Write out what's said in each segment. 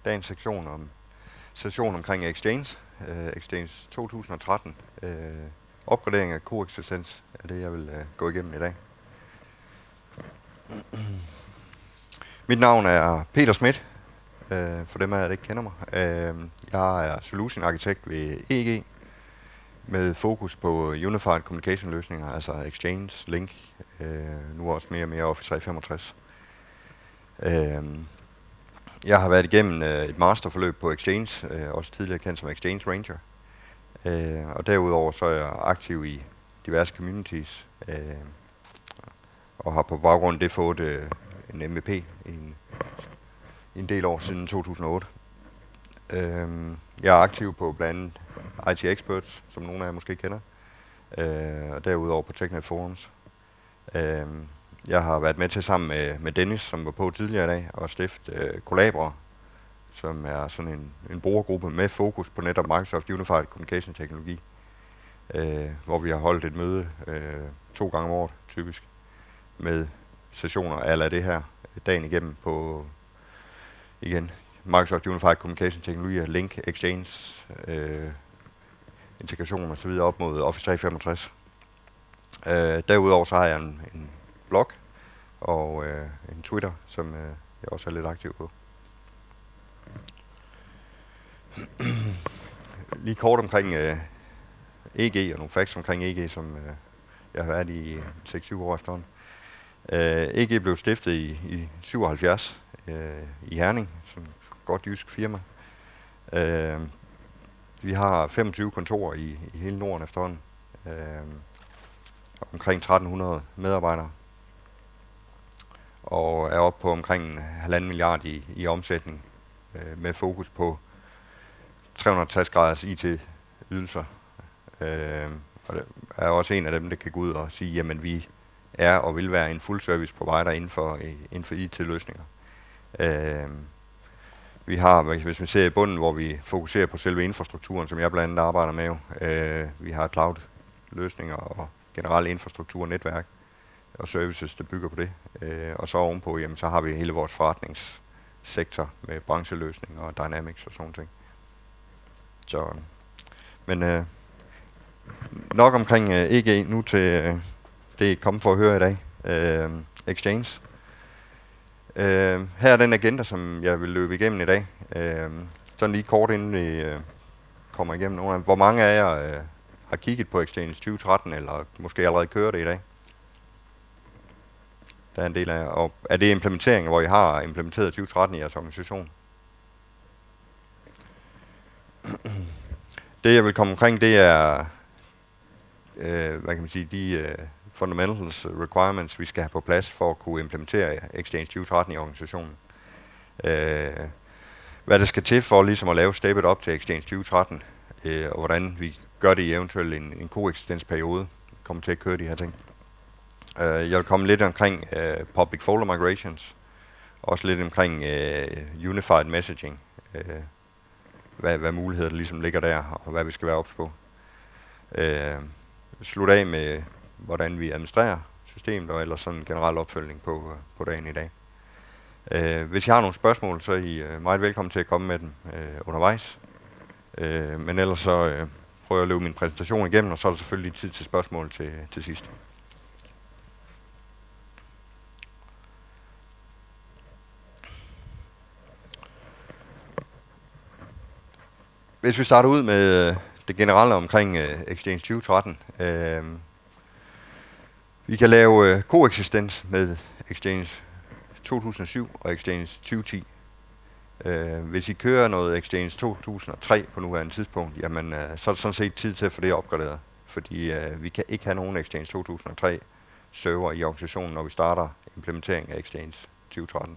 dagens session omkring Exchange. Exchange 2013. Opgradering af koeksistens er det, jeg vil gå igennem i dag. Mit navn er Peter Schmidt, for dem af jer, der ikke kender mig. Jeg er Solution Architect ved EG, med fokus på Unified Communication løsninger, altså Exchange, Link, nu også mere og mere Office 365. Jeg har været igennem et masterforløb på Exchange, også tidligere kendt som Exchange Ranger. Og derudover så er jeg aktiv i diverse communities, og har på baggrund af det fået en MVP i en del år siden 2008. Jeg er aktiv på blandt andet IT Experts, som nogle af jer måske kender, og derudover på TechNet Forums. Jeg har været med til sammen med Dennis, som var på tidligere i dag, og stifte Collabra, som er sådan en brugergruppe med fokus på netop Microsoft Unified Communication teknologi, hvor vi har holdt et møde 2 gange om året, typisk, med sessioner ala det her, dagen igennem på, igen, Microsoft Unified Communication teknologi, Link, Exchange, integration og så videre op mod Office 365. Derudover så har jeg en blog og en Twitter, som jeg også er lidt aktiv på. Lige kort omkring EG og nogle facts omkring EG, som jeg har været i 6-7 år efterhånden. EG blev stiftet i 77 i Herning, som et godt jysk firma. Vi har 25 kontorer i hele Norden efterhånden, omkring 1300 medarbejdere, og er oppe på omkring 1,5 milliard i omsætning, med fokus på 360 graders IT-ydelser. Og det er også en af dem, der kan gå ud og sige, jamen vi er og vil være en full service provider inden for IT-løsninger. Vi har, hvis vi ser i bunden, hvor vi fokuserer på selve infrastrukturen, som jeg blandt andet arbejder med jo. Vi har cloud-løsninger og generelle infrastruktur, netværk og services, der bygger på det. Og så ovenpå, jamen, så har vi hele vores forretningssektor med brancheløsninger og Dynamics og sådan ting. Så, men nok omkring EG nu til det, I kommer for at høre i dag. Exchange. Her er den agenda, som jeg vil løbe igennem i dag. Sådan lige kort inden vi kommer igennem nogle af. Hvor mange af jer har kigget på Exchange 2013, eller måske allerede kører det i dag? Der er en del af jer. Og er det implementering, hvor I har implementeret 2013 i jeres organisation? Det jeg vil komme omkring, det er hvad kan man sige, de fundamentals requirements, vi skal have på plads for at kunne implementere Exchange 2013 i organisationen. Hvad der skal til for ligesom at lave steppet op til Exchange 2013, og hvordan vi gør det i eventuelt en koeksistensperiode, kommer til at køre de her ting. Jeg vil komme lidt omkring public folder migrations, også lidt omkring unified messaging, hvad muligheder der ligesom ligger der, og hvad vi skal være ops på. Slutte af med, hvordan vi administrerer systemet, og ellers sådan en generel opfølgning på dagen i dag. Hvis I har nogle spørgsmål, så er I meget velkommen til at komme med dem undervejs. Men ellers så prøver jeg at løbe min præsentation igennem, og så er der selvfølgelig tid til spørgsmål til sidst. Hvis vi starter ud med det generelle omkring Exchange 2013. Vi kan lave koeksistens med Exchange 2007 og Exchange 2010. Hvis I kører noget Exchange 2003 på nuværende tidspunkt, jamen, så er det sådan set tid til at få det opgraderet. Fordi vi kan ikke have nogen Exchange 2003 server i organisationen, når vi starter implementering af Exchange 2013.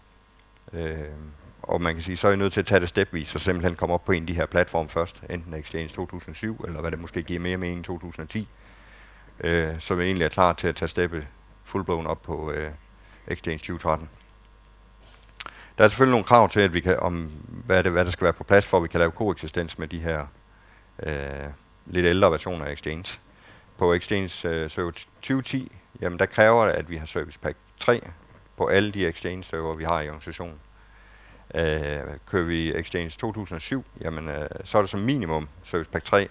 Og man kan sige, så er I nødt til at tage det stepvis, så simpelthen komme op på en af de her platforme først, enten Exchange 2007, eller hvad det måske giver mere mening 2010, så vi egentlig er klar til at tage steppet fullblown op på Exchange 2013. Der er selvfølgelig nogle krav til, at vi kan, hvad der skal være på plads, for at vi kan lave koeksistens med de her lidt ældre versioner af Exchange. På Exchange Server 2010, jamen der kræver det, at vi har Service Pack 3 på alle de Exchange server, vi har i organisationen. Kører vi Exchange 2007, jamen, så er det som minimum Service Pack 3,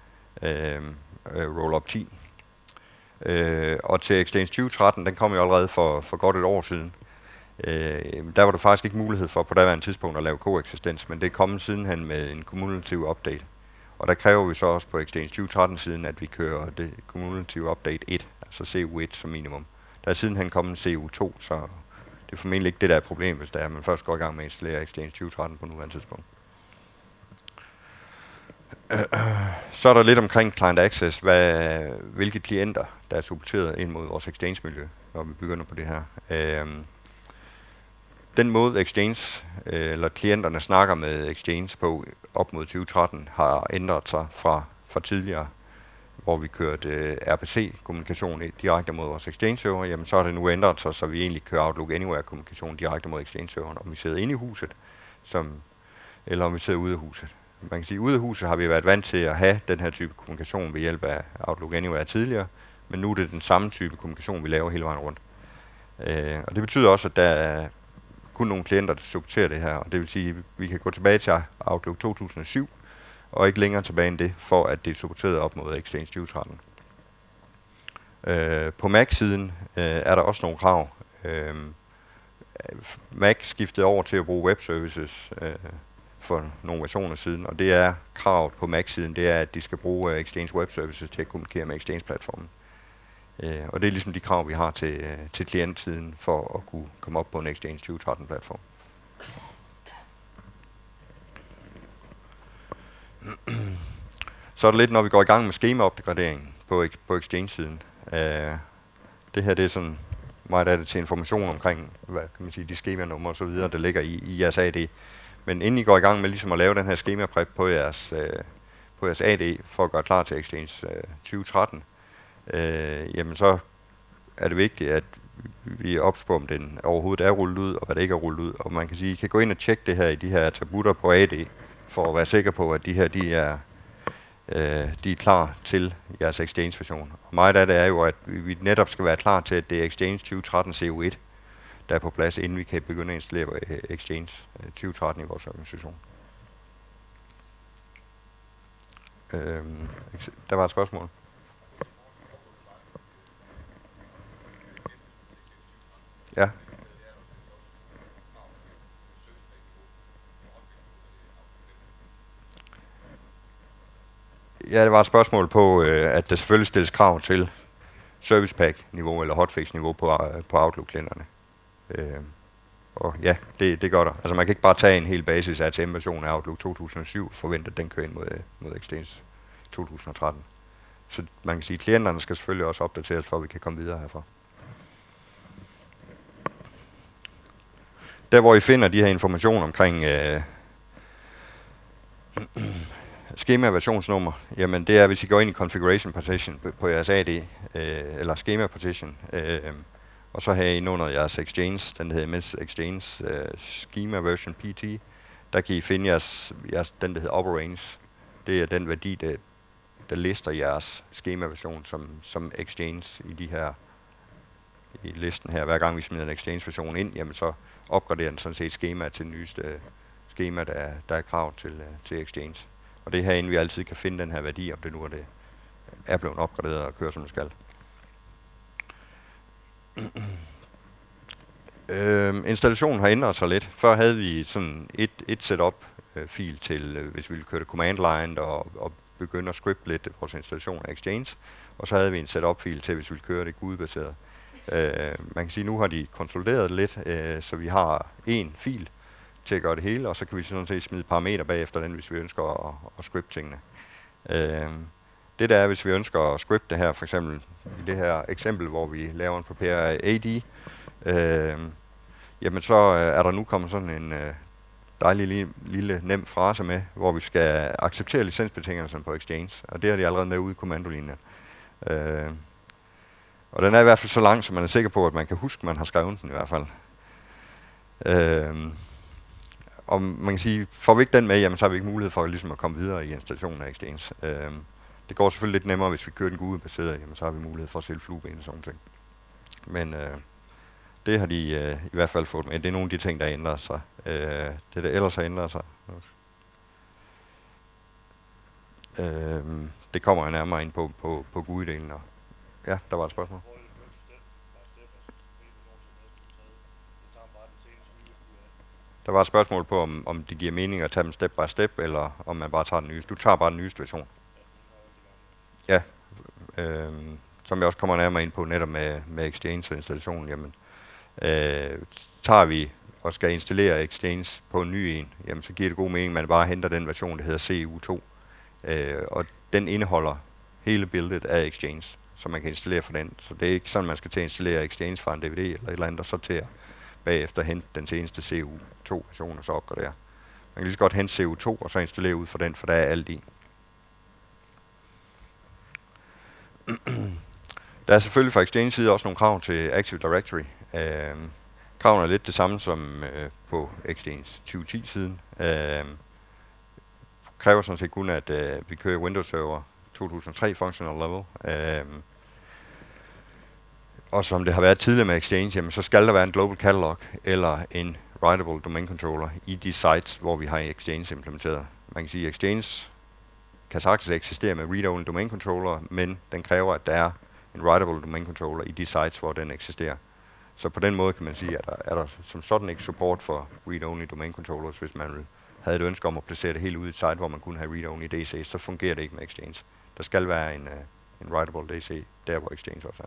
Rollup 10. Og til Exchange 2013, den kom jo allerede for godt et år siden. Der var der faktisk ikke mulighed for på daværende tidspunkt at lave koeksistens, men det er kommet sidenhen med en cumulative update. Og der kræver vi så også på Exchange 2013 siden, at vi kører det cumulative update 1, altså CU1 som minimum. Der er sidenhen kommet en CU2, så det er formentlig ikke det, der er et problem, hvis det er, at man først går i gang med at installere Exchange 2013 på nuværende tidspunkt. Så er der lidt omkring Client Access, hvilke klienter, der er supporteret ind mod vores Exchange-miljø, når vi begynder på det her. Den måde Exchange, eller klienterne snakker med Exchange på op mod 2013, har ændret sig fra tidligere, hvor vi kørte RPC-kommunikation direkte mod vores Exchange-server. Jamen så har det nu ændret sig, så vi egentlig kører Outlook Anywhere-kommunikation direkte mod Exchange-serveren, om vi sidder inde i huset, eller om vi sidder ude af huset. Man kan sige, at ude af huset har vi været vant til at have den her type kommunikation ved hjælp af Outlook Anywhere tidligere, men nu er det den samme type kommunikation, vi laver hele vejen rundt. Og det betyder også, at der er kun nogle klienter, der supporterer det her, og det vil sige, at vi kan gå tilbage til Outlook 2007, og ikke længere tilbage end det, for at det er supporteret op mod Exchange 2013. På Mac-siden er der også nogle krav. Mac skiftede over til at bruge web services for nogle versioner siden, og det er kravet på Mac-siden, det er, at de skal bruge Exchange Web Services til at kommunikere med Exchange-platformen. Og det er ligesom de krav, vi har til klientsiden for at kunne komme op på en Exchange 2013-platform. Så er det lidt, når vi går i gang med skemaopgraderingen på Exchange-siden. Det her, det er sådan meget af det til information omkring, hvad kan man sige, de skemanumre og så videre, der ligger i jeres AD. Men inden I går i gang med ligesom at lave den her skema-prep på jeres AD for at gøre klar til Exchange 2013, jamen så er det vigtigt, at vi er ops på, om den overhovedet er rullet ud, og hvad det ikke er rullet ud. Og man kan sige, I kan gå ind og tjekke det her i de her attributter på AD, for at være sikker på, at de her, de er klar til jeres Exchange-version. Og meget af det er jo, at vi netop skal være klar til, at det er Exchange 2013 CU1, der er på plads, inden vi kan begynde at installere Exchange 2013 i vores organisation. Der var et spørgsmål. Ja. Ja, det var et spørgsmål på, at der selvfølgelig stilles krav til Service Pack-niveau eller hotfix-niveau på Outlook-klienterne. Og ja, det gør der. Altså man kan ikke bare tage en hel basis af ATM-version af Outlook 2007 og forvente, at den kører ind mod Exchange 2013. Så man kan sige, at klienterne skal selvfølgelig også opdateres, for at vi kan komme videre herfra. Der hvor I finder de her informationer omkring skema-versionsnummer, jamen det er, hvis I går ind i Configuration Partition på jeres AD, eller Schema Partition, og så har I under jeres Exchange, den hedder MS Exchange Schema Version PT, der kan I finde jeres den der hedder Upper Range. Det er den værdi, der lister jeres skema-version som Exchange i listen her. Hver gang vi smider en Exchange-version ind, jamen så opgraderer den sådan set skema til det nyeste skema, der er krav til Exchange. Og det er herinde, vi altid kan finde den her værdi, om det nu er blevet opgraderet og kører som det skal. Installationen har ændret sig lidt. Før havde vi sådan et setup-fil til, hvis vi ville køre det command line og begynde at scripte lidt vores installation af Exchange. Og så havde vi en setup-fil til, hvis vi ville køre det GUI-baseret. Man kan sige, at nu har de konsolideret lidt, så vi har en fil til at gøre det hele, og så kan vi sådan set smide parametre bagefter den, hvis vi ønsker at scripte tingene. Det der er, hvis vi ønsker at scripte det her, for eksempel i det her eksempel, hvor vi laver en prepare AD, jamen så er der nu kommet sådan en dejlig lille nem frase med, hvor vi skal acceptere licensbetingelserne på Exchange, og det er de allerede med ude i kommandolinjen. Og den er i hvert fald så lang, så man er sikker på, at man kan huske, at man har skrevet den i hvert fald. Og man kan sige, får vi ikke den med, jamen så har vi ikke mulighed for ligesom at komme videre i installationen af Exchange. Det går selvfølgelig lidt nemmere, hvis vi kører den GUI-baseret, jamen så har vi mulighed for at sælge flueben og sådan ting. Men Det har de i hvert fald fået med. Det er nogle af de ting, der ændrer sig. Det der ellers har ændret sig. Det kommer jeg nærmere ind på GUI-delen. Ja, der var et spørgsmål. Der var et spørgsmål på, om det giver mening at tage dem step by step, eller om man bare tager den nyeste. Du tager bare den nyeste version. Ja, som jeg også kommer nærmere ind på netop med Exchange og installationen, jamen, tager vi og skal installere Exchange på en ny en, jamen, så giver det god mening, at man bare henter den version, der hedder CU2. Og den indeholder hele billedet af Exchange, så man kan installere for den. Så det er ikke sådan, man skal til at installere Exchange fra en DVD eller et eller andet, og så til at bagefter hente den seneste CU2-version og så opgradere. Man kan lige så godt hente CU2 og så installere ud for den, for der er alt i. Der er selvfølgelig fra Exchange side også nogle krav til Active Directory. Kravene er lidt det samme som på Exchange 2010-siden. Kræver sådan set kun, at vi kører Windows Server 2003 Functional Level. Og som det har været tidligere med Exchange, jamen, så skal der være en Global Catalog eller en Writable Domain Controller i de sites, hvor vi har Exchange implementeret. Man kan sige, at Exchange kan sagtens eksistere med Read-Only Domain Controller, men den kræver, at der er en Writable Domain Controller i de sites, hvor den eksisterer. Så på den måde kan man sige, at er der som sådan ikke support for Read-Only Domain Controllers, hvis man havde et ønske om at placere det helt ude i et site, hvor man kunne have Read-Only DC, så fungerer det ikke med Exchange. Der skal være en Writable DC, der hvor Exchange også er.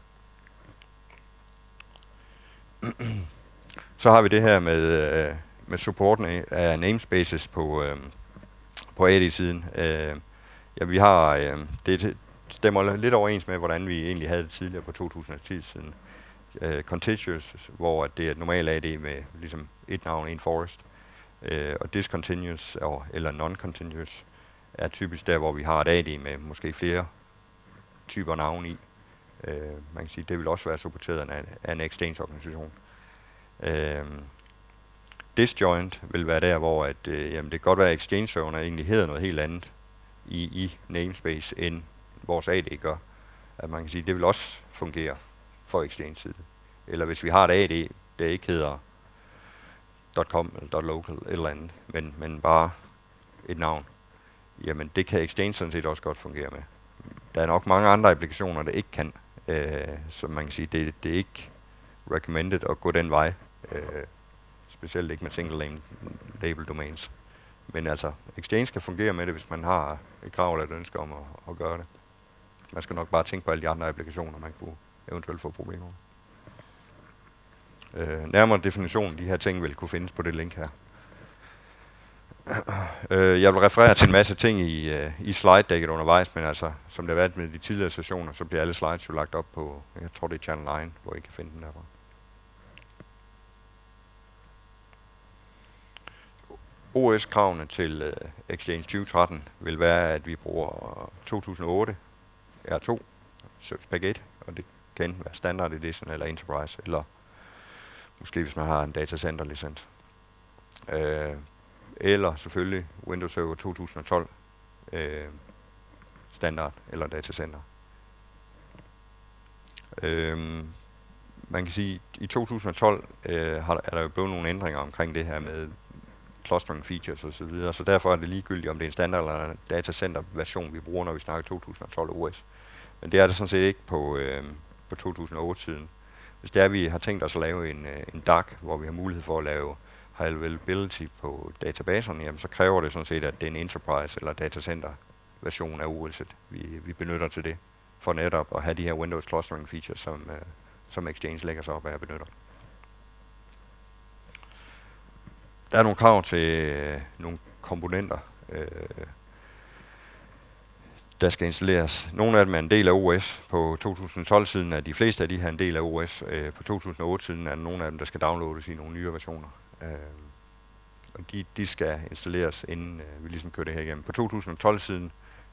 Så har vi det her med supporten af namespaces på AD-siden. Ja, vi har det stemmer lidt overens med, hvordan vi egentlig havde det tidligere på 2010-siden. Contiguous, hvor det er et normalt AD med ligesom et navn, en forest. Og discontinuous eller non-continuous er typisk der, hvor vi har et AD med måske flere typer navn i. Man kan sige, det vil også være supporteret af en Exchange-organisation. Disjoint vil være der, hvor jamen det kan godt være, at Exchange-serverne egentlig hedder noget helt andet i namespace, end vores AD gør. At man kan sige, det vil også fungere for Exchange-side. Eller hvis vi har et AD, der ikke hedder .com eller .local eller andet, men bare et navn, jamen det kan Exchange sådan set også godt fungere med. Der er nok mange andre applikationer, der ikke kan, så man kan sige, det er ikke recommended at gå den vej, specielt ikke med single name label domains. Men altså, Exchange kan fungere med det, hvis man har et krav eller et ønske om at gøre det. Man skal nok bare tænke på alle de andre applikationer, man kunne eventuelt få problemer med. Nærmere definition, de her ting vil kunne findes på det link her. Jeg vil referere til en masse ting i slide-dækket undervejs, men altså, som det har været med de tidligere sessioner, så bliver alle slides jo lagt op på, jeg tror det er Channel 9, hvor I kan finde den derfra. OS-kravene til Exchange 2013 vil være, at vi bruger 2008 R2 Service Pack 1, og det kan være Standard Edition eller Enterprise, eller måske hvis man har en datacenter-licens. Eller selvfølgelig Windows Server 2012 Standard eller datacenter. Man kan sige, at i 2012 er der jo blevet nogle ændringer omkring det her med clustering features og så videre, så derfor er det ligegyldigt, om det er en standard eller en datacenter-version, vi bruger, når vi snakker 2012 OS. Men det er det sådan set ikke på 2008-siden. Hvis det er, vi har tænkt os at lave en DAC, hvor vi har mulighed for at lave high availability på databaserne, jamen så kræver det sådan set, at det er en enterprise eller datacenter-version af OS'et, vi benytter til det, for netop at have de her Windows clustering features, som Exchange lægger sig op af at benytter. Der er nogle krav til nogle komponenter, der skal installeres. Nogle af dem er en del af OS. På 2012-siden er de fleste af de her en del af OS. På 2008-siden er der nogle af dem, der skal downloades i nogle nye versioner. Og de skal installeres, inden vi ligesom kører det her igennem. På 2012-siden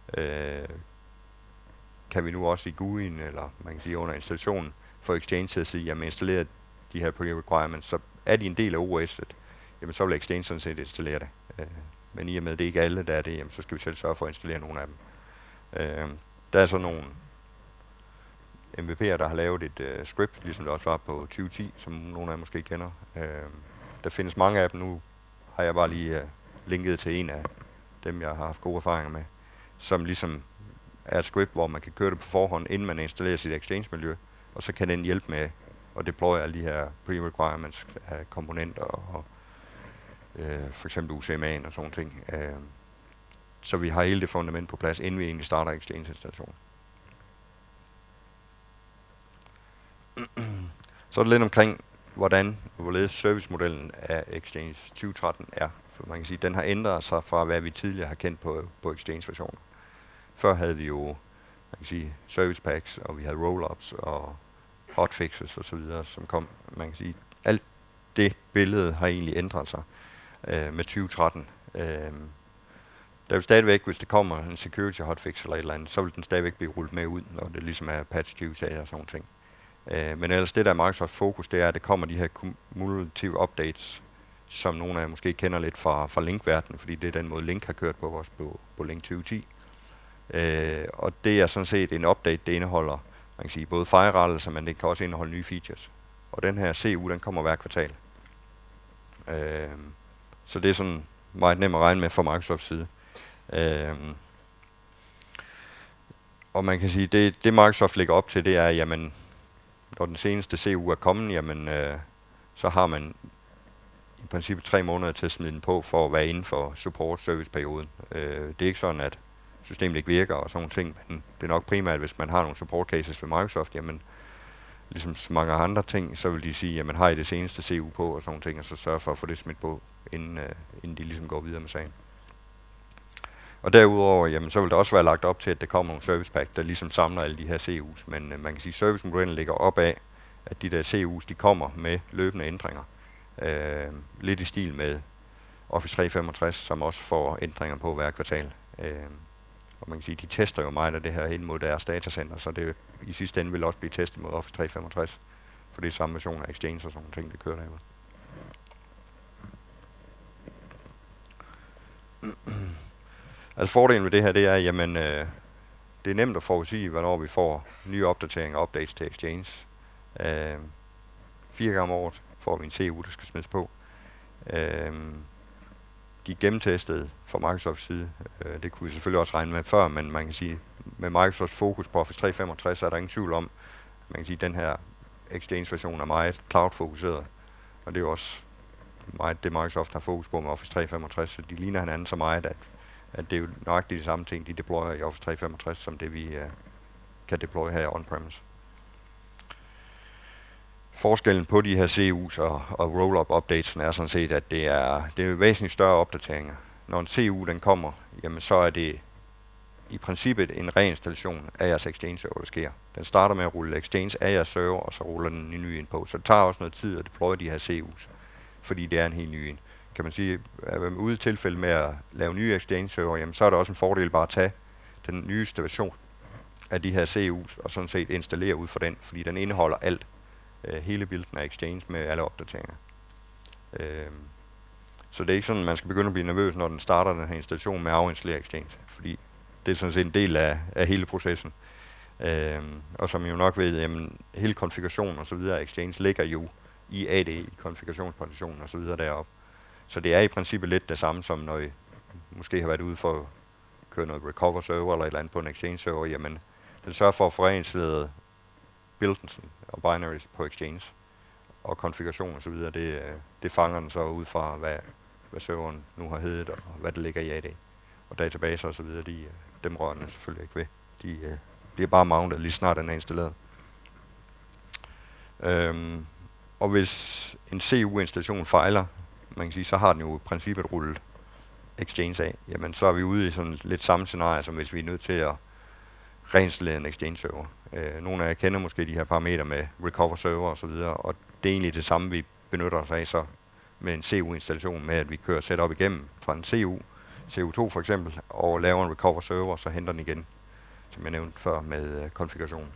kan vi nu også i GUI'en, eller man kan sige under installationen, få Exchange til at sige, jamen installere de her pre-requirements, så er de en del af OS'et, jamen så vil Exchange sådan set installere det. Men i og med, at det ikke er alle, der er det, jamen, så skal vi selv sørge for at installere nogle af dem. Der er så nogle MVP'er, der har lavet et script, ligesom det også var på 2010, som nogle af jer måske kender. Der findes mange af dem nu, har jeg bare lige linket til en af dem, jeg har haft gode erfaringer med, som ligesom er et script, hvor man kan køre det på forhånd, inden man installerer sit Exchange-miljø, og så kan den hjælpe med at deploye alle de her pre-requirements af komponenter og for eksempel UCMA'en og sådan ting. Så vi har hele det fundament på plads, inden vi egentlig starter Exchange-installationen. Så er det lidt omkring, hvorledes servicemodellen af Exchange 2013 er. For man kan sige, at den har ændret sig fra, hvad vi tidligere har kendt på Exchange-versioner. Før havde vi jo, man kan sige, service packs, og vi havde roll-ups og hotfixes og så videre, som kom. Man kan sige, alt det billede har egentlig ændret sig med 2013. Der vil stadigvæk, hvis der kommer en security hotfix eller et eller andet, så vil den stadigvæk blive rullet med ud, når det ligesom er patch 20 sager og sådan ting. Men ellers det der er Microsoft fokus, det er, at der kommer de her cumulative updates, som nogle af jer måske kender lidt fra Link-verdenen, fordi det er den måde Link har kørt på vores på Link 2010. Og det er sådan set en update, det indeholder, man kan sige, både fejlrettelser, men det kan også indeholde nye features. Og den her CU, den kommer hver kvartal. Så det er sådan meget nemt at regne med fra Microsofts side. Og man kan sige, det Microsoft lægger op til, det er, jamen, når den seneste CU er kommet, jamen, så har man i princippet 3 måneder til at smide den på, for at være inden for support-service-perioden. Det er ikke sådan, at systemet ikke virker og sådan nogle ting, men det er nok primært, hvis man har nogle support cases ved Microsoft, jamen, ligesom så mange andre ting, så vil de sige, jamen, har I det seneste CU på og sådan nogle ting, og så sørge for at få det smidt på, inden de ligesom går videre med sagen. Og derudover, jamen, så vil der også være lagt op til, at der kommer nogle service pack, der ligesom samler alle de her CU's. Men man kan sige, at servicemodellen ligger op af, at de der CU's, de kommer med løbende ændringer. Lidt i stil med Office 365, som også får ændringer på hver kvartal. Og man kan sige, de tester jo meget af det her ind mod deres datacenter, så det i sidste ende vil også blive testet mod Office 365, for det er samme version af Exchange og sådan nogle ting, der kører derude. Altså fordelen ved det her, det er, jamen, det er nemt at forudsige, hvornår vi får nye opdateringer og updates til Exchange. 4 gange om året får vi en CU, der skal smides på. De er gennemtestet fra Microsofts side. Det kunne vi selvfølgelig også regne med før, men man kan sige, med Microsofts fokus på Office 365, så er der ingen tvivl om, man kan sige, at den her Exchange-version er meget cloud-fokuseret. Og det er jo også meget det, Microsoft har fokus på med Office 365, så de ligner hinanden så meget, at det er jo nøjagtigt de samme ting, de deployer i Office 365, som det vi kan deploye her on-premise. Forskellen på de her CU's og roll-up updates er sådan set, at det er væsentligt større opdateringer. Når en CU den kommer, jamen så er det i princippet en reinstallation af jeres Exchange-server, der sker. Den starter med at rulle Exchange af jeres server, og så ruller den en ny ind på. Så det tager også noget tid at deploye de her CU's, fordi det er en helt ny en. Kan man sige, at ude i tilfælde med at lave nye Exchange-server, jamen så er det også en fordel bare at tage den nyeste version af de her CU's, og sådan set installere ud for den, fordi den indeholder alt. Hele bilden af Exchange med alle opdateringer. Så det er ikke sådan, at man skal begynde at blive nervøs, når den starter den her installation med at afinstallere Exchange, fordi det er sådan set en del af hele processen. Og som I jo nok ved, jamen, hele konfigurationen og så videre af Exchange ligger jo i AD, i konfigurationspartitionen og så videre deroppe. Så det er i princippet lidt det samme, som når I måske har været ude for at køre noget recover server eller et eller andet på en Exchange server, jamen den sørger for at få reinstalleret builds og binaries på Exchange og konfiguration og så videre, det fanger den så ud fra, hvad serveren nu har heddet og hvad det ligger i AD. Og databaser og så videre, dem rører den selvfølgelig ikke ved. De bliver bare mounted lige snart den er installeret. Og hvis en CU-installation fejler, man kan sige, så har den jo i princippet rullet Exchange af. Jamen så er vi ude i sådan lidt samme scenarie, som hvis vi er nødt til at reinstallere en Exchange-server. Nogle af jer kender måske de her parametre med recover server og så videre, og det er egentlig det samme, vi benytter os af så med en CU-installation, med at vi kører setup igennem fra en CU, CU2 for eksempel, og laver en recover server, så henter den igen, som jeg nævnte før med konfiguration.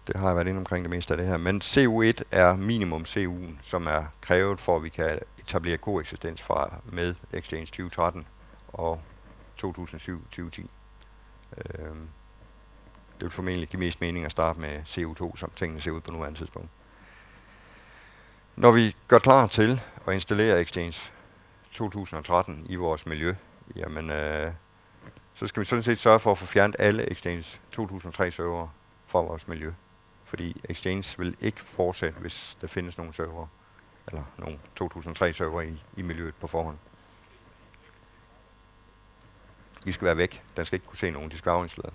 det har jeg været inde omkring det meste af det her. Men CU1 er minimum CU'en, som er krævet for, at vi kan etablere koeksistens fra med Exchange 2013 og 2007-2010. Det vil formentlig give mest mening at starte med CU2, som tingene ser ud på nuværende tidspunkt. Når vi går klar til at installere Exchange 2013 i vores miljø, jamen, så skal vi sådan set sørge for at få fjernet alle Exchange 2003 server fra vores miljø. Fordi Exchange vil ikke fortsætte, hvis der findes nogle server, eller nogle 2003 server i miljøet på forhånd. De skal være væk. Den skal ikke kunne se nogen. De skal være afinstalleret.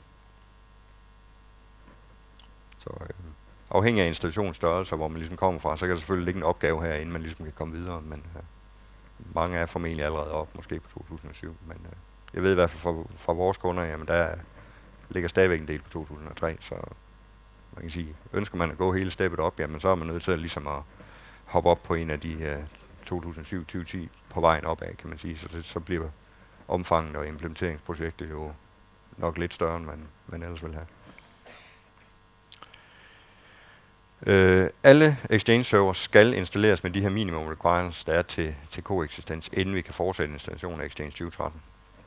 Så afhængig af installationsstørrelse, hvor man ligesom kommer fra, så kan der selvfølgelig ligge en opgave her, inden man ligesom kan komme videre. Men mange er formentlig allerede op, måske på 2007. Men jeg ved i hvert fald fra vores kunder, jamen der ligger stadigvæk en del på 2003. Så man kan sige, ønsker man at gå hele steppet op, jamen så er man nødt til at, ligesom at hoppe op på en af de 2007-2010 på vejen opad, kan man sige. Så bliver omfanget og implementeringsprojektet jo nok lidt større, end man ellers vil have. Alle Exchange server skal installeres med de her minimum requirements, der er til koeksistens, inden vi kan fortsætte installationen af Exchange 2013.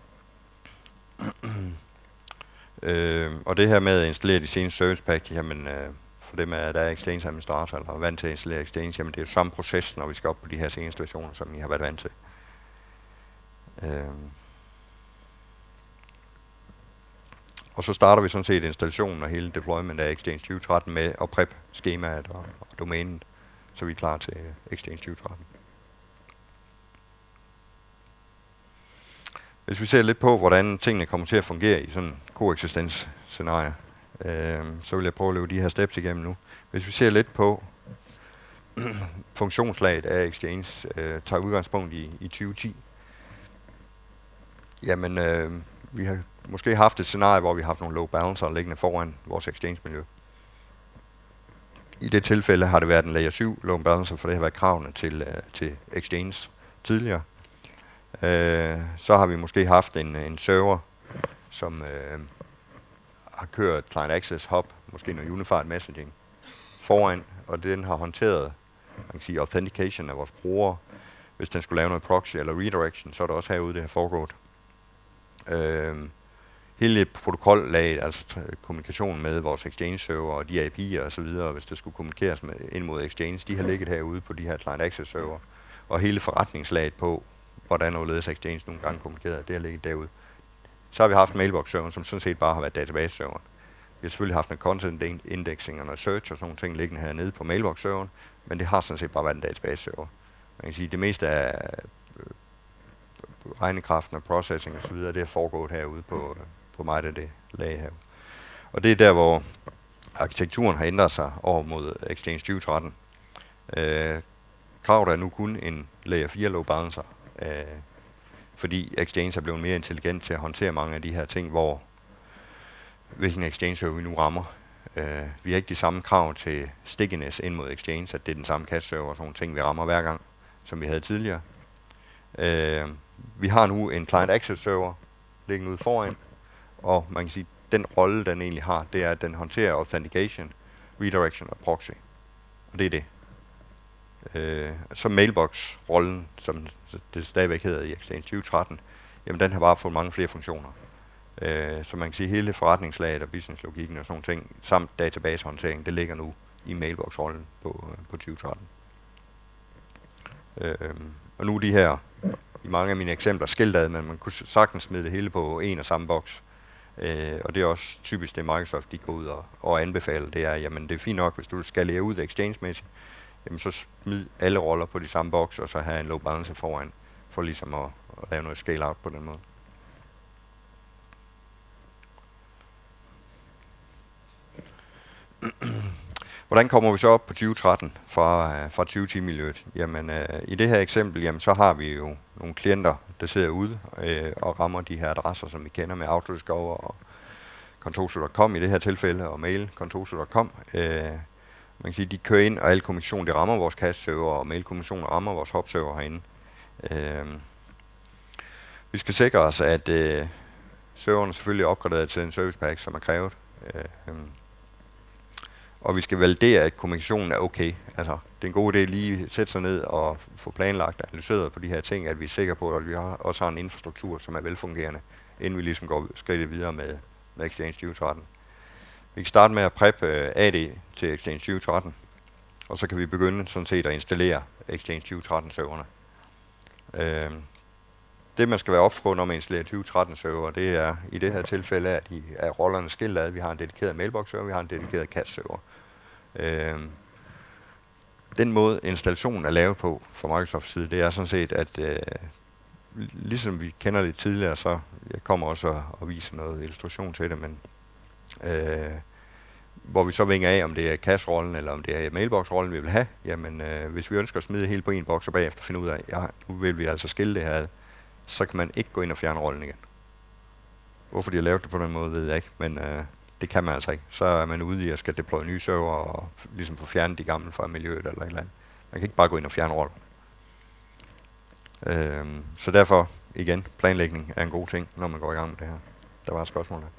Og det her med at installere de seneste service pack, jamen for dem der er Exchange administrator eller er vant til at installere Exchange, jamen det er jo samme proces, når vi skal op på de her seneste versioner, som I har været vant til. Og så starter vi sådan set installationen og hele deployment af Exchange 2013 med at prep skemaet og domænet, så vi er klar til Exchange 2013. Hvis vi ser lidt på, hvordan tingene kommer til at fungere i sådan en koeksistens-scenarie, så vil jeg prøve at løbe de her steps igennem nu. Hvis vi ser lidt på funktionslaget af Exchange, tager udgangspunkt i 2010, jamen vi har måske haft et scenarie, hvor vi har haft nogle load balancer liggende foran vores Exchange-miljø. I det tilfælde har det været en layer 7 load balancer, for det har været kravene til Exchange tidligere. Så har vi måske haft en server, som har kørt Client Access Hub, måske noget Unified Messaging foran, og den har håndteret, man kan sige, authentication af vores brugere. Hvis den skulle lave noget proxy eller redirection, så er det også herude, det har foregået. Hele protokollaget, altså kommunikation med vores Exchange-server og de API'er og så videre, hvis det skulle kommunikeres ind mod Exchange, de har ligget herude på de her Client Access-server. Og hele forretningslaget på, hvordan overledes Exchange nogle gange kommunikeret, det har ligget derude. Så har vi haft Mailbox-serveren, som sådan set bare har været database-serveren. Vi har selvfølgelig haft noget content indexing og noget search og sådan nogle ting liggende hernede på Mailbox-serveren, men det har sådan set bare været en database-server. Man kan sige, det meste af regnekraften og processing og så videre, det er foregået herude på mig, det lag her. Og det er der, hvor arkitekturen har ændret sig over mod Exchange 2013. Kravet er nu kun en layer 4 load balancer, fordi Exchange er blevet mere intelligent til at håndtere mange af de her ting, hvor hvis en Exchange server vi nu rammer, vi har ikke de samme krav til stickiness ind mod Exchange, at det er den samme cache server og sådan nogle ting, vi rammer hver gang, som vi havde tidligere. Vi har nu en client access server liggende ude foran, og man kan sige, at den rolle, den egentlig har, det er, at den håndterer authentication, redirection og proxy. Og det er det. Så mailbox-rollen, som det stadigvæk hedder i Exchange 2013, jamen den har bare fået mange flere funktioner. Så man kan sige, at hele forretningslaget og businesslogikken og sådan ting, samt databasehåndtering, det ligger nu i mailbox-rollen på 2013. Og nu de her, i mange af mine eksempler, skiltad, men man kunne sagtens smide det hele på en og samme boks. Og det er også typisk det Microsoft, de går ud og anbefaler, det er, jamen det er fint nok, hvis du skal lære ud Exchange-mæssigt, jamen så smid alle roller på de samme boks, og så have en load balancer foran, for ligesom at lave noget scale-out på den måde. Hvordan kommer vi så op på 2013 fra 2010-miljøet? Jamen, i det her eksempel, jamen, så har vi jo nogle klienter, der sidder ude og rammer de her adresser, som vi kender med Autodiscover og Contoso.com i det her tilfælde, og mail Contoso.com. Man kan sige, de kører ind, og al kommunikation, det rammer vores cache-server, og mailkommunikation rammer vores hop-server herinde. Vi skal sikre os, at serverne selvfølgelig er opgraderet til en service pack, som er krævet. Og vi skal validere, at kommunikationen er okay. Altså, det er en god idé lige at sætte sig ned og få planlagt og analyseret på de her ting, at vi er sikre på, at vi også har en infrastruktur, som er velfungerende, inden vi ligesom går skridtet videre med Exchange 2013. Vi kan starte med at preppe AD til Exchange 2013, og så kan vi begynde sådan set at installere Exchange 2013-serverne. Det man skal være ops på, når man installerer 2013-server, det er i det her tilfælde, at rollerne skilt ad. Vi har en dedikeret mailbox-server, vi har en dedikeret cache-server. Den måde installationen er lavet på fra Microsofts side, det er sådan set, at ligesom vi kender lidt tidligere, så jeg kommer også og viser noget illustration til det, men hvor vi så vinger af, om det er cache-rollen eller om det er mailbox-rollen, vi vil have. Jamen, hvis vi ønsker at smide hele på en boks og bagefter finde ud af, ja, nu vil vi altså skille det her ad, så kan man ikke gå ind og fjerne rollen igen. Hvorfor de har lavet det på den måde, ved jeg ikke, men det kan man altså ikke. Så er man ude i at skal deploye nye server og ligesom få fjernet de gamle fra miljøet eller et eller andet. Man kan ikke bare gå ind og fjerne rollen. Så derfor, igen, planlægning er en god ting, når man går i gang med det her. Der var et spørgsmål der.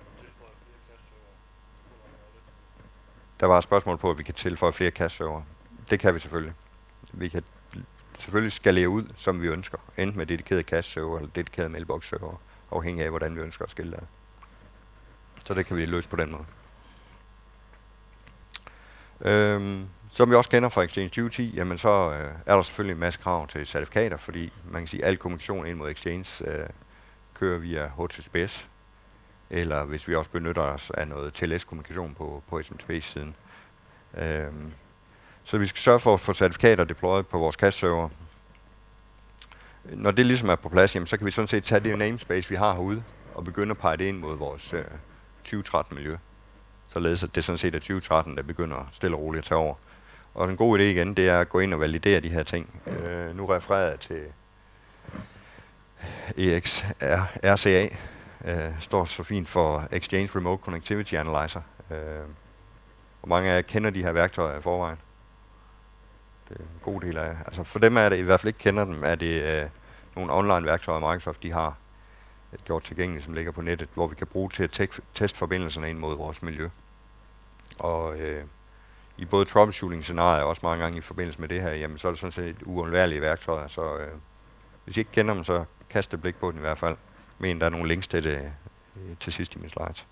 Der var et spørgsmål på, at vi kan tilføje flere cache-server. Det kan vi selvfølgelig. Vi kan selvfølgelig skalere ud, som vi ønsker. Enten med dedikeret cache-server eller dedikeret mailbox-server, afhængig af, hvordan vi ønsker at skille ad. Så det kan vi løse på den måde. Som vi også kender fra Exchange 2010, jamen så er der selvfølgelig en masse krav til certifikater, fordi man kan sige, at al kommunikation ind mod Exchange kører via HTTPS, eller hvis vi også benytter os af noget TLS-kommunikation på SMTP-siden. Så vi skal sørge for at få certifikater deployet på vores cache-server. Når det ligesom er på plads, jamen, så kan vi sådan set tage det namespace, vi har herude, og begynde at pege det ind mod vores 2013-miljø. Således at det sådan set er 2013, der begynder stille og roligt at tage over. Og den gode idé igen, det er at gå ind og validere de her ting. Nu refererer jeg til RCA. Står så fint for Exchange Remote Connectivity Analyzer. Og mange af jer kender de her værktøjer i forvejen. Det er en god del af. Altså for dem, er det i hvert fald ikke kender dem, er det nogle online værktøjer, Microsoft de har gjort tilgængeligt, som ligger på nettet, hvor vi kan bruge til at teste forbindelserne ind mod vores miljø. Og i både troubleshooting-scenarier og også mange gange i forbindelse med det her, jamen så er det sådan set uundværlige værktøjer. Så hvis I ikke kender dem, så kast et blik på den i hvert fald. Men der er nogle links til det til sidst i min slides.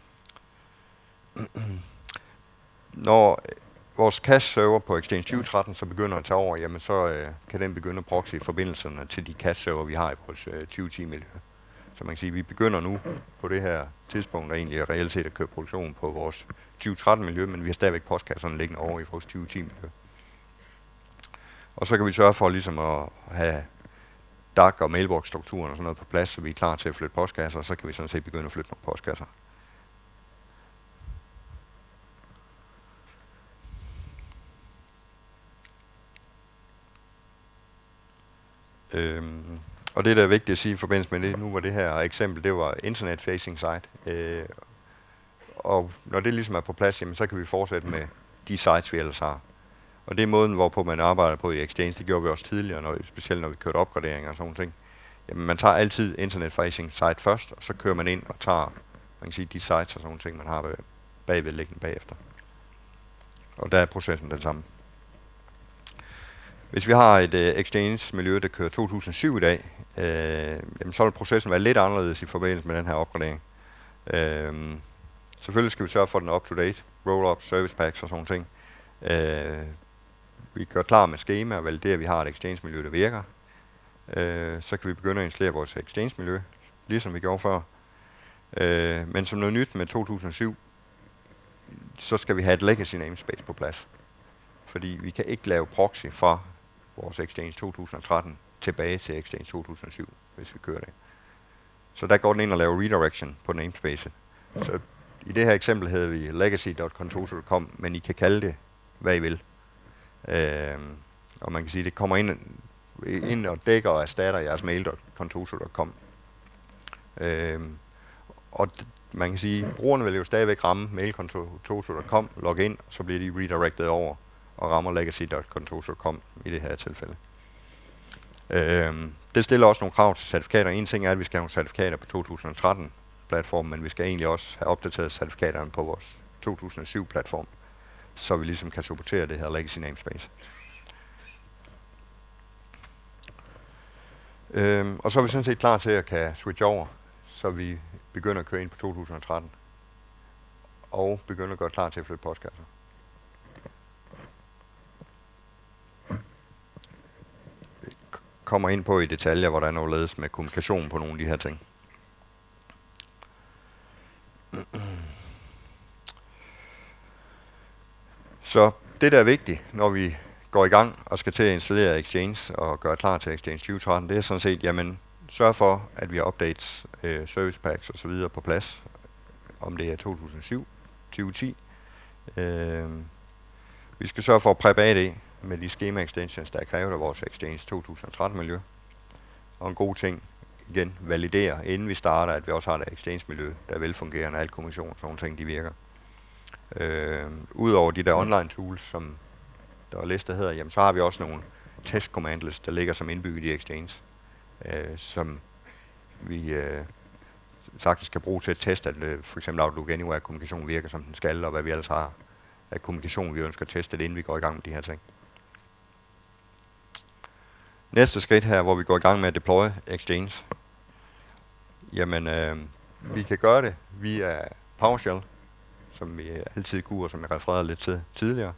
Når vores cache-server på Exchange 2013 så begynder at tage over, jamen så kan den begynde at proxy forbindelserne til de cache-server, vi har i vores 2010-miljø. Så man kan sige, at vi begynder nu på det her tidspunkt at egentlig reelt set at køre produktion på vores 2013-miljø, men vi har stadigvæk postkasserne liggende over i vores 2010-miljø. Og så kan vi sørge for ligesom at have DAC og mailbox-strukturen og sådan noget på plads, så vi er klar til at flytte postkasser, og så kan vi sådan set begynde at flytte nogle postkasser. Og det, der er vigtigt at sige i forbindelse med det, nu var det her eksempel, det var internet-facing site. Og når det ligesom er på plads, jamen, så kan vi fortsætte med de sites, vi ellers har. Og det er måden, hvorpå man arbejder på i Exchange. Det gjorde vi også tidligere, specielt når vi kørte opgraderinger og sådan ting. Jamen, man tager altid internet-facing site først, og så kører man ind og tager man kan sige, de sites og sådan ting, man har bagved liggende bagefter. Og der er processen den samme. Hvis vi har et Exchange-miljø, der kører 2007 i dag, jamen, så vil processen være lidt anderledes i forbindelse med den her opgradering. Selvfølgelig skal vi sørge for, den er up-to-date, roll-up, service packs og sådan ting. Vi gør klar med skema og validerer, at vi har et Exchange-miljø, der virker. Så kan vi begynde at installere vores Exchange-miljø, ligesom vi gjorde før. Men som noget nyt med 2007, så skal vi have et legacy namespace på plads. Fordi vi kan ikke lave proxy fra vores Exchange 2013 tilbage til Exchange 2007, hvis vi kører det. Så der går den ind og laver redirection på namespace. Så i det her eksempel hedder vi legacy.contoso.com, men I kan kalde det, hvad I vil. Og man kan sige, at det kommer ind og dækker og erstatter jeres mail.contoso.com. Og man kan sige, at brugerne vil jo stadigvæk ramme mail.contoso.com, logge ind, så bliver de redirected over og rammer legacy.contoso.com i det her tilfælde. Det stiller også nogle krav til certifikater. En ting er, at vi skal have nogle certifikater på 2013-platformen, men vi skal egentlig også have opdateret certifikaterne på vores 2007-platform. så vi ligesom kan supportere det her legacy namespace. Og så er vi sådan set klar til at kan switch over, så vi begynder at køre ind på 2013. Og begynder at gøre klar til at flytte postkasser. Kommer ind på i detaljer, hvordan der ledes med kommunikation på nogle af de her ting. Så det, der er vigtigt, når vi går i gang og skal til at installere Exchange og gøre klar til Exchange 2013, det er sådan set, jamen, sørg for, at vi har updates, service packs og så videre på plads, om det er 2007, 2010. Vi skal sørge for at preppe AD med de schema extensions, der er krævet af vores Exchange 2013-miljø. Og en god ting, igen, validere, inden vi starter, at vi også har et Exchange-miljø, der er velfungerende, alt kommunikation og sådan nogle ting, de virker. Udover de der online tools, som der er listet her, jamen, så har vi også nogle test commandlets, der ligger som indbygget i Exchange, som vi sagtens kan bruge til at teste, at for eksempel Outlook Anywhere kommunikation virker, som den skal, og hvad vi ellers har af kommunikation, vi ønsker at teste det, inden vi går i gang med de her ting. Næste skridt her, hvor vi går i gang med at deploy Exchange, jamen, vi kan gøre det via PowerShell, som vi altid kunne, og som jeg refererede lidt til tidligere.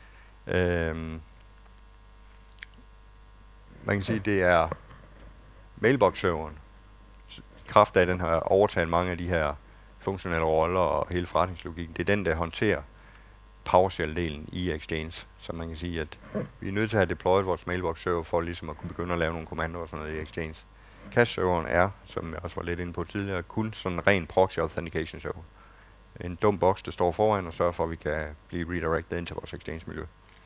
Man kan sige, det er mailbox-serveren, kraft af den har overtaget mange af de her funktionelle roller og hele forretningslogikken. Det er den, der håndterer PowerShell-delen i Exchange. Så man kan sige, at vi er nødt til at have deployet vores mailbox-server for ligesom at kunne begynde at lave nogle kommandoer og sådan noget i Exchange. Cache-serveren er, som jeg også var lidt inde på tidligere, kun sådan en ren proxy authentication server. En dum boks, der står foran og sørger for, at vi kan blive redirected ind til vores Exchange-miljø.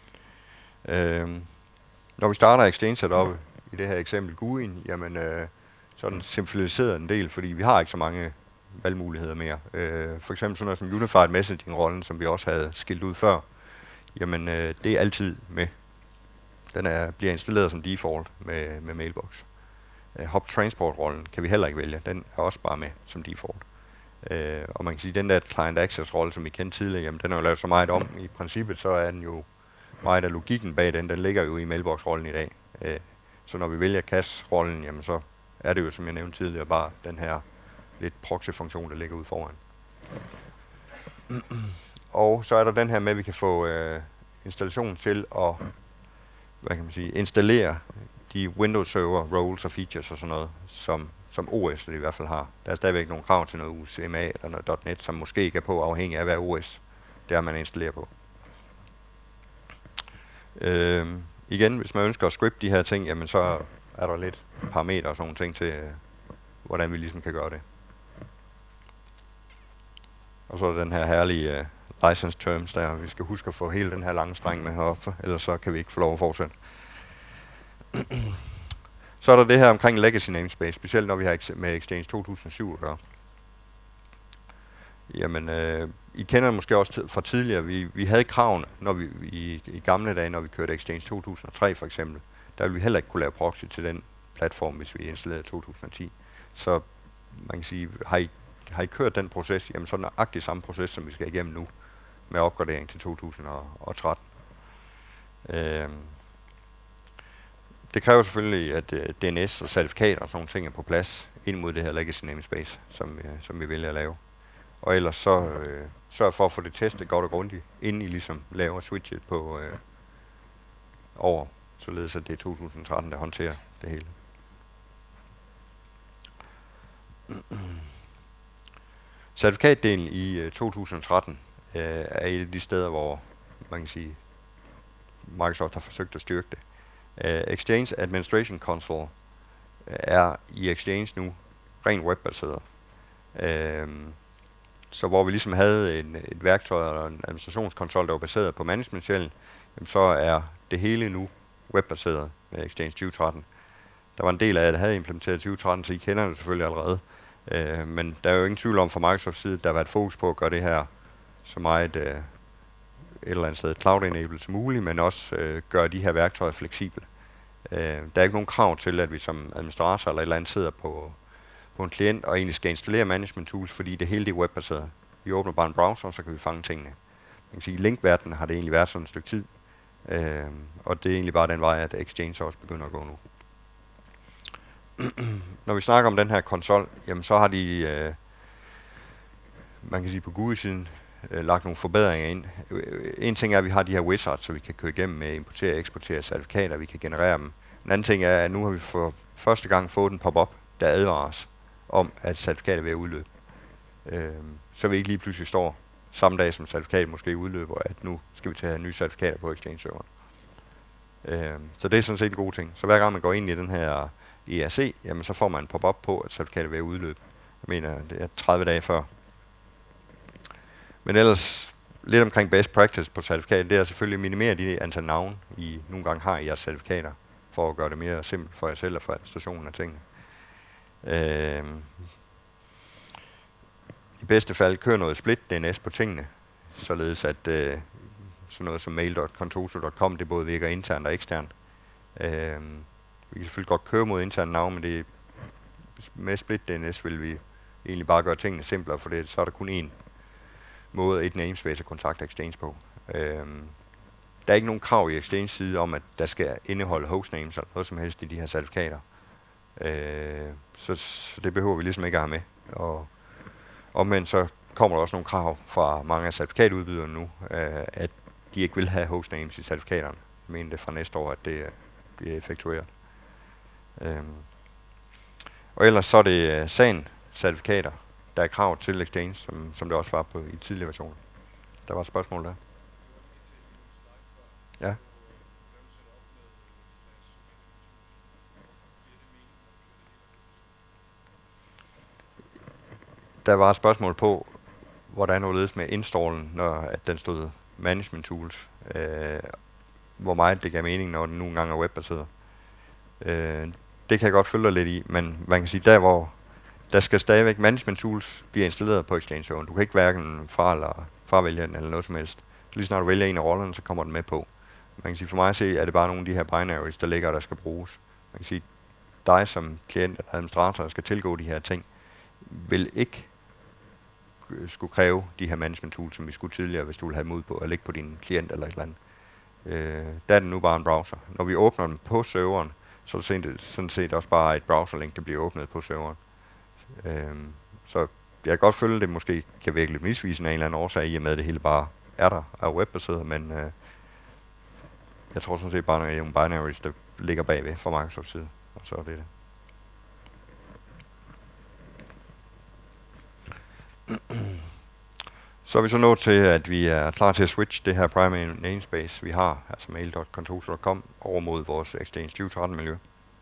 Når vi starter Exchange setup i det her eksempel GUI'en, jamen så er den simplificeret en del, fordi vi har ikke så mange valgmuligheder mere. For eksempel sådan noget som Unified Messaging-rollen, som vi også havde skilt ud før, jamen det er altid med. Den bliver installeret som default med Mailbox. Hop Transport-rollen kan vi heller ikke vælge, den er også bare med som default. Og man kan sige, at den der Client Access-rolle, som vi kendte tidligere, jamen den er jo lavet så meget om. I princippet så er den jo meget af logikken bag den ligger jo i Mailbox-rollen i dag. Så når vi vælger cache-rollen, jamen så er det jo, som jeg nævnte tidligere, bare den her lidt proxy-funktion, der ligger ude foran. Og så er der den her med, at vi kan få installationen til at, hvad kan man sige, installere de Windows Server roles og features og sådan noget, som OS i hvert fald har. Der er stadigvæk nogle krav til noget UCMA eller noget .NET, som måske ikke er på, afhængig af hvad OS det er, man installerer på. Igen, hvis man ønsker at scripte de her ting, jamen så er der lidt parametre og sådan nogle ting til, hvordan vi ligesom kan gøre det. Og så er den her herlige license terms der. Vi skal huske at få hele den her lange streng med heroppe, ellers så kan vi ikke få lov at fortsætte. Så er der det her omkring legacy namespace, specielt når vi har med Exchange 2007 at gøre. Jamen, I kender det måske også fra tidligere. Vi havde kravene, når vi i gamle dage, når vi kørte Exchange 2003 for eksempel, der ville vi heller ikke kunne lave proxy til den platform, hvis vi installerede 2010. Så man kan sige, har I kørt den proces, jamen så er det nøjagtig samme proces, som vi skal igennem nu, med opgradering til 2013. Det kræver selvfølgelig, at DNS og certifikater og sådan nogle ting er på plads ind mod det her legacy namespace, som vi vælger at lave. Og ellers så sørg for at få det testet godt og grundigt, inden I ligesom laver switchet på over, således at det er 2013, der håndterer det hele. Certifikatdelen i 2013 er et af de steder, hvor man kan sige, Microsoft har forsøgt at styrke det. Exchange Administration Console er i Exchange nu rent webbaseret. Så hvor vi ligesom havde et værktøj og en administrationskonsol, der var baseret på management shell, så er det hele nu webbaseret med Exchange 2013. Der var en del af det, der havde implementeret 2013, så I kender det selvfølgelig allerede. Men der er jo ingen tvivl om fra Microsofts side, der har været fokus på at gøre det her så meget et eller andet sted cloud-enabled som muligt, men også gøre de her værktøjer fleksible. Der er ikke nogen krav til, at vi som administrator eller et eller andet sidder på en klient og egentlig skal installere management tools, fordi det hele er webbaseret. Vi åbner bare en browser, og så kan vi fange tingene. kan sige, i linkverdenen har det egentlig været sådan et stykke tid. Og det er egentlig bare den vej, at Exchange også begynder at gå nu. Når vi snakker om den her konsol, jamen så har de, man kan sige på GUI-siden, lagt nogle forbedringer ind. En ting er, at vi har de her wizards, så vi kan køre igennem med importere og eksportere certifikater, vi kan generere dem. En anden ting er, at nu har vi for første gang fået en pop-up, der advarer os om, at certifikatet er ved at udløbe. Så vi ikke lige pludselig står samme dag, som certifikatet måske udløber, at nu skal vi tage nye certifikater på Exchange-serveren. Så det er sådan set en god ting. Så hver gang man går ind i den her ERC, jamen så får man en pop-up på, at certifikatet er ved at udløbe. Jeg mener, det er 30 dage før. Men ellers lidt omkring best practice på certifikatet, det er selvfølgelig at minimere de antal navne, I nogle gange har i jeres certifikater, for at gøre det mere simpelt for jer selv og for administrationen af tingene. I bedste fald kører noget split DNS på tingene, således at sådan noget som mail.contoso.com, det både virker internt og eksternt. Vi kan selvfølgelig godt køre mod interne navne, men det med split DNS vil vi egentlig bare gøre tingene simplere, for det, så er der kun én måde, et namespace at kontakte Exchange på. Der er ikke nogen krav i Exchange side om, at der skal indeholde hostnames eller noget som helst i de her certifikater. Så det behøver vi ligesom ikke at have med. Og omvendt så kommer der også nogle krav fra mange af certifikatudbyderne nu, at de ikke vil have hostnames i certifikaterne. Jeg mener det fra næste år, at det bliver effektueret. Og ellers så er det SAN-certifikater, der er krav til Exchange, som det også var på i tidligere versioner. Der var et spørgsmål der. Ja. Der var et spørgsmål på, hvordan overledes med installen, når at den stod management tools. Hvor meget det gav mening, når den nogle gange er webbaseret. Det kan jeg godt følge dig lidt i, men man kan sige, der hvor der skal stadigvæk management tools blive installeret på Exchange serveren. Du kan ikke hverken fravælge den eller noget som helst. Lige snart du vælger en af rollerne, så kommer den med på. Man kan sige, for mig at se, er det bare nogle af de her binaries, der ligger, der skal bruges. Man kan sige, dig som klient eller administrator skal tilgå de her ting, vil ikke skulle kræve de her management tools, som vi skulle tidligere, hvis du vil have dem ud på at lægge på din klient eller et eller andet. Der er det nu bare en browser. Når vi åbner den på serveren, så er det sådan set også bare et browserlink, der bliver åbnet på serveren. Så jeg kan godt føle, at det måske kan virke lidt misvisende af en eller anden årsag, i og med at det hele bare er der af webbaseret, men jeg tror sådan set bare, at det er nogle binaries, der ligger bagved fra Microsofts side, og så er det det. Så er vi så nået til, at vi er klar til at switche det her primary namespace, vi har, altså mail.contoso.com, over mod vores Exchange 2013-miljø.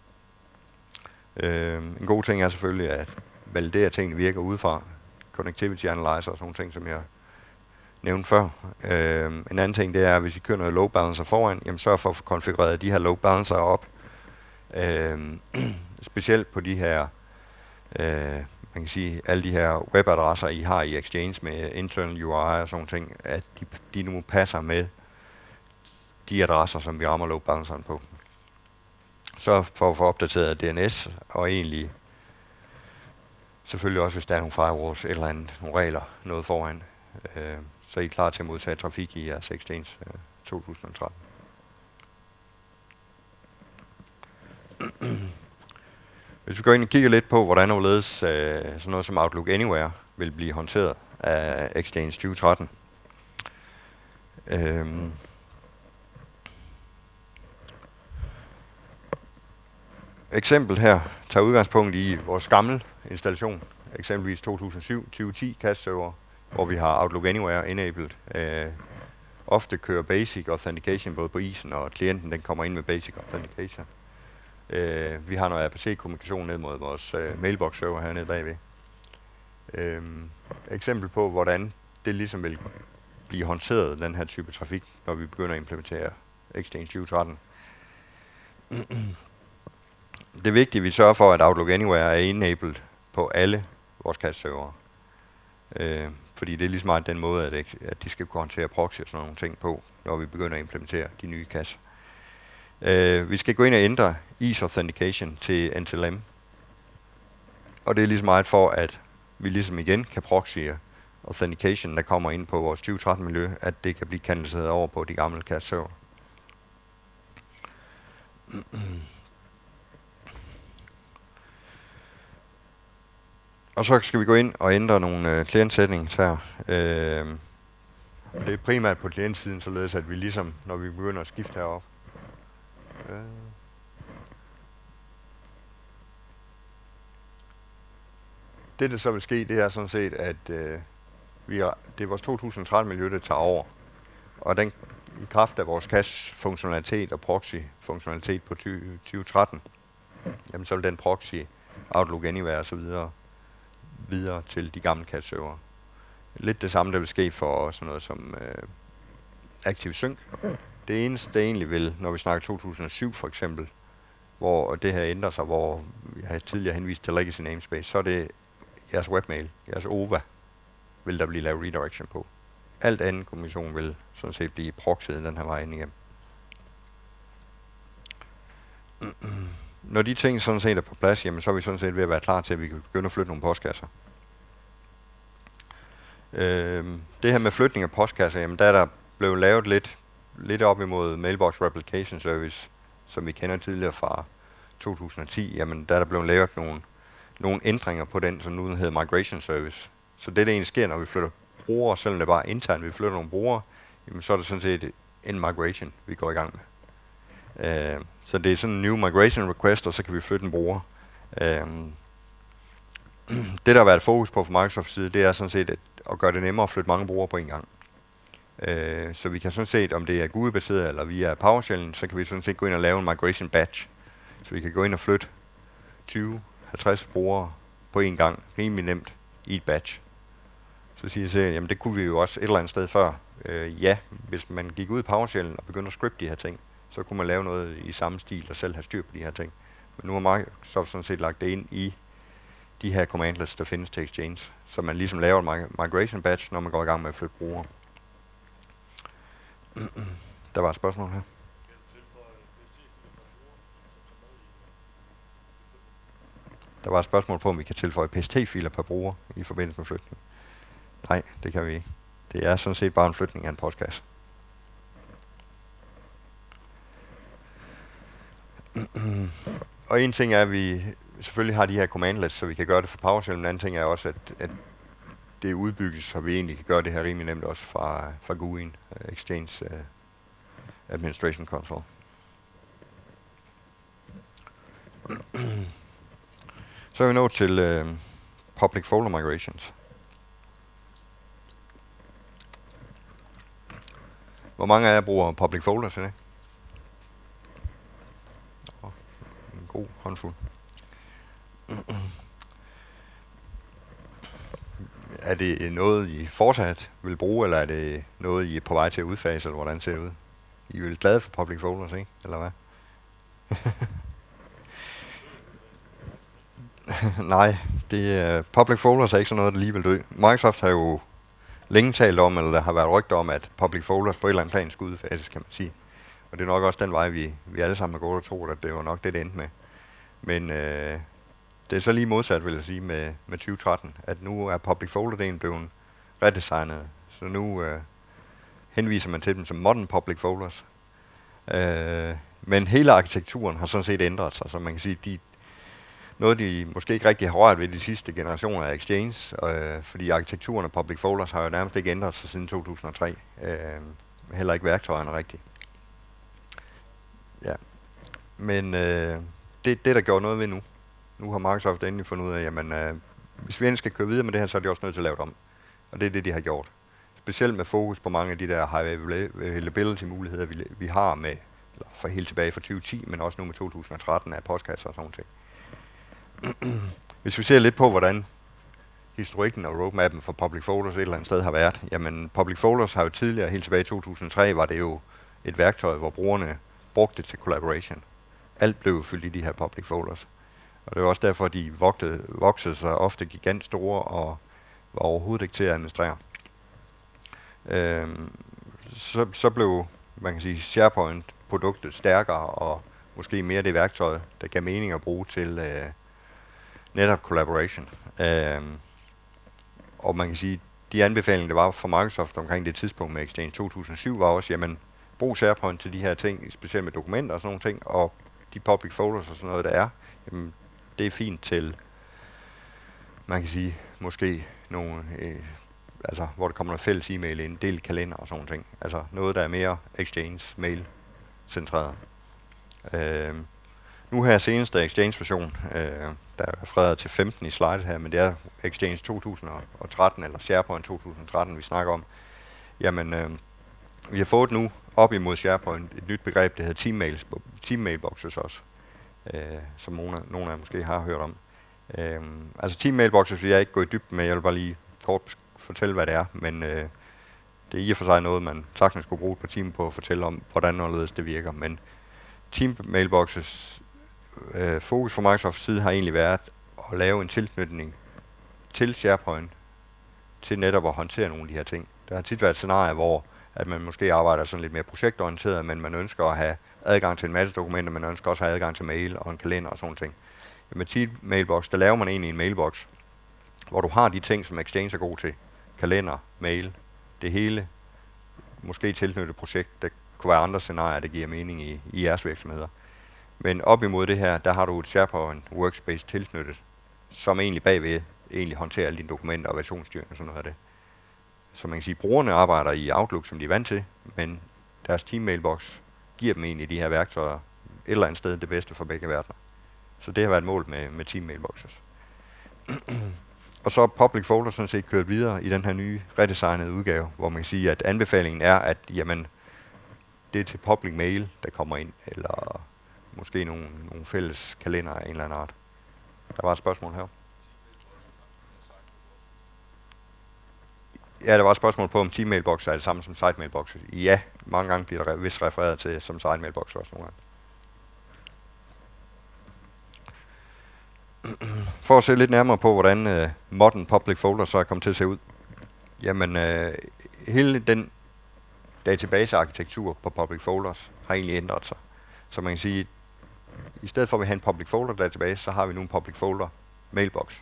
En god ting er selvfølgelig at validere tingene virker udefra. Connectivity Analyzer og sådan nogle ting, som jeg nævnte før. En anden ting, det er, at hvis I kører noget load balancer foran, jamen sørg for at få konfigureret de her load balancer op. Specielt på de her, man kan sige, alle de her webadresser, I har i Exchange med internal URI og sådan ting, at de nu passer med de adresser, som vi rammer load balanceren på. Så for at få opdateret DNS, og egentlig selvfølgelig også, hvis der er nogle firewalls, eller andet, nogle regler, noget foran, så er I klar til at modtage trafik i jeres Exchange 2013. Hvis vi går ind og kigger lidt på, hvordan overledes sådan noget som Outlook Anywhere vil blive håndteret af Exchange 2013. Eksempel her tager udgangspunkt i vores gamle installation, eksempelvis 2007-2010 CAS-server, hvor vi har Outlook Anywhere enabled. Ofte kører Basic Authentication både på isen, og klienten den kommer ind med Basic Authentication. Vi har noget RPC-kommunikation ned mod vores mailbox-server hernede bagved. Eksempel på, hvordan det ligesom vil blive håndteret, den her type trafik, når vi begynder at implementere Exchange 2013. Det er vigtigt, at vi sørger for, at Outlook Anywhere er enabled på alle vores CAS-servere. Fordi det er ligesom meget den måde, at de skal kunne håndtere proxy og sådan nogle ting på, når vi begynder at implementere de nye CAS. Vi skal gå ind og ændre Ease Authentication til NTLM. Og det er ligesom meget for, at vi ligesom igen kan proxye authentication, der kommer ind på vores 2013-miljø, at det kan blive kanaliseret over på de gamle CAS-server. Og så skal vi gå ind og ændre nogle client-settings her. Det er primært på klientsiden, således at vi ligesom, når vi begynder at skifte heroppe. Det, der så vil ske, det er sådan set, at det er vores 2013-miljø, der tager over. Og den, i kraft af vores cache-funktionalitet og proxy-funktionalitet på 2013, jamen så vil den proxy, Outlook Anywhere og så videre til de gamle cache-server. Lidt det samme, der vil ske for sådan noget som ActiveSync. Det eneste, det egentlig vil, når vi snakker 2007 for eksempel, hvor det her ændrer sig, hvor jeg har tidligere henvist til Legacy Namespace, så er det jeres webmail, jeres OVA, vil der blive lavet redirection på. Alt andet kommunikation vil sådan set blive proxyet den her vej ind igennem. Når de ting sådan set er på plads, jamen så er vi sådan set ved at være klar til, at vi kan begynde at flytte nogle postkasser. Det her med flytning af postkasser, jamen der er der blevet lavet lidt op imod Mailbox Replication Service, som vi kender tidligere fra 2010. Jamen der er der blevet lavet nogle ændringer på den, som nu hedder Migration Service. Så det der egentlig sker, når vi flytter brugere, selvom det bare er internt, vi flytter nogle brugere, jamen så er det sådan set en migration, vi går i gang med. Så det er sådan en new migration request, og så kan vi flytte en bruger. Det, der har været fokus på fra Microsofts side, det er sådan set at gøre det nemmere at flytte mange brugere på en gang. Så vi kan sådan set, om det er GUI-baseret eller via PowerShell, så kan vi sådan set gå ind og lave en migration batch. Så vi kan gå ind og flytte 20-50 brugere på en gang, rimelig nemt, i et batch. Så siger jeg, jamen det kunne vi jo også et eller andet sted før. Ja, hvis man gik ud i PowerShell og begyndte at scripte de her ting, så kunne man lave noget i samme stil og selv have styr på de her ting. Men nu har Microsoft sådan set lagt det ind i de her commandlets, der findes til Exchange, så man ligesom laver en migration batch, når man går i gang med at flytte brugere. Der var et spørgsmål her. Der var et spørgsmål på, om vi kan tilføje PST-filer per bruger i forbindelse med flytning. Nej, det kan vi ikke. Det er sådan set bare en flytning af en postkasse. Og en ting er, at vi selvfølgelig har de her commandlets, så vi kan gøre det for PowerShell. En anden ting er også, at det udbygges, så vi egentlig kan gøre det her rimelig nemt også fra GUI'en, Exchange Administration Console. Så er vi nået til Public Folder Migrations. Hvor mange af jer bruger Public Folders i dag? En god håndfuld. Er det noget, I fortsat vil bruge, eller er det noget, I er på vej til at udfase, eller hvordan ser det ud? I er vel glade for Public Folders, ikke? Eller hvad? Nej, Public Folders er ikke sådan noget, der lige vil dø. Microsoft har jo længe talt om, eller der har været rygter om, at Public Folders på et eller andet plan skulle udfases, kan man sige. Og det er nok også den vej, vi alle sammen har gået og troet, at det var nok det endte med. Men det er så lige modsat, vil jeg sige, med 2013, at nu er Public Folder-delen blevet redesignet. Så nu henviser man til dem som modern Public Folders. Men hele arkitekturen har sådan set ændret sig, så man kan sige, noget de måske ikke rigtig har rørt ved de sidste generationer af Exchange, fordi arkitekturen af Public Folders har jo nærmest ikke ændret sig siden 2003. Heller ikke værktøjerne rigtigt. Ja. Men det der gjort noget ved nu. Nu har Microsoft endelig fundet ud af, jamen hvis vi endelig skal køre videre med det her, så er de også nødt til at lave det om. Og det er det, de har gjort. Specielt med fokus på mange af de der high availability muligheder, vi har med, eller for helt tilbage fra 2010, men også nu med 2013 af postkasser og sådan noget. Hvis vi ser lidt på, hvordan historikken og roadmappen for Public Folders et eller andet sted har været, jamen Public Folders har jo tidligere, helt tilbage i 2003, var det jo et værktøj, hvor brugerne brugte det til collaboration. Alt blev fyldt i de her Public Folders. Og det var også derfor, at de voksede sig ofte gigant store og var overhovedet ikke til at administrere. Så blev, man kan sige, SharePoint-produktet stærkere og måske mere det værktøj, der gav mening at bruge til netop collaboration. Og man kan sige, de anbefalinger, der var fra Microsoft omkring det tidspunkt med Exchange 2007, var også, jamen, brug SharePoint til de her ting, specielt med dokumenter og sådan nogle ting, og de public folders og sådan noget, der er, jamen, det er fint til, man kan sige, måske nogle, altså, hvor der kommer noget fælles e-mail ind, del kalender og sådan nogle ting. Altså noget, der er mere Exchange-mail centreret. Nu her seneste Exchange-version, der er refereret til 15 i slidet her, men det er Exchange 2013, eller SharePoint 2013, vi snakker om. Jamen, vi har fået nu op imod SharePoint et nyt begreb, der hedder team-mailboxes også, som nogle af jer måske har hørt om. Altså team-mailboxes vil jeg ikke gå i dybden med, jeg vil bare lige kort fortælle, hvad det er, men det er i og for sig noget, man sagtens skulle bruge på team på at fortælle om, hvordan og hvorledes det virker. Men team-mailboxes fokus fra Microsofts side har egentlig været at lave en tilknytning til SharePoint, til netop at håndtere nogle af de her ting. Der har tit været scenarier, hvor at man måske arbejder sådan lidt mere projektorienteret, men man ønsker at have adgang til en masse dokumenter, man ønsker også at have adgang til mail og en kalender og sådan ting. Med Team-mailbox, der laver man egentlig en mailbox, hvor du har de ting, som Exchange er god til. Kalender, mail, det hele. Måske tilknyttet projekt. Der kunne være andre scenarier, der giver mening i jeres virksomheder. Men op imod det her, der har du et SharePoint Workspace tilknyttet, som egentlig bagved håndterer alle dine dokumenter og versionsstyring og sådan noget af det. Så man kan sige, at brugerne arbejder i Outlook, som de er vant til, men deres Team-mailbox giver dem egentlig de her værktøjer et eller andet sted det bedste for begge verdener. Så det har været målet med Team-mailboxes. Og så er Public Folder sådan set kørt videre i den her nye redesignede udgave, hvor man kan sige, at anbefalingen er, at jamen, det er til public mail, der kommer ind, eller måske nogle fælles kalender af en eller anden art. Der var et spørgsmål her. Ja, der var et spørgsmål på, om Team-mailbox er det samme som site-mailbox. Ja, mange gange bliver der vist refereret til som site-mailbox også nogle gange. For at se lidt nærmere på, hvordan modern public folder så er kommet til at se ud. Jamen, hele den database-arkitektur på public folders har egentlig ændret sig. Så man kan sige, i stedet for at vi har en public folder database, så har vi nu en public folder mailbox.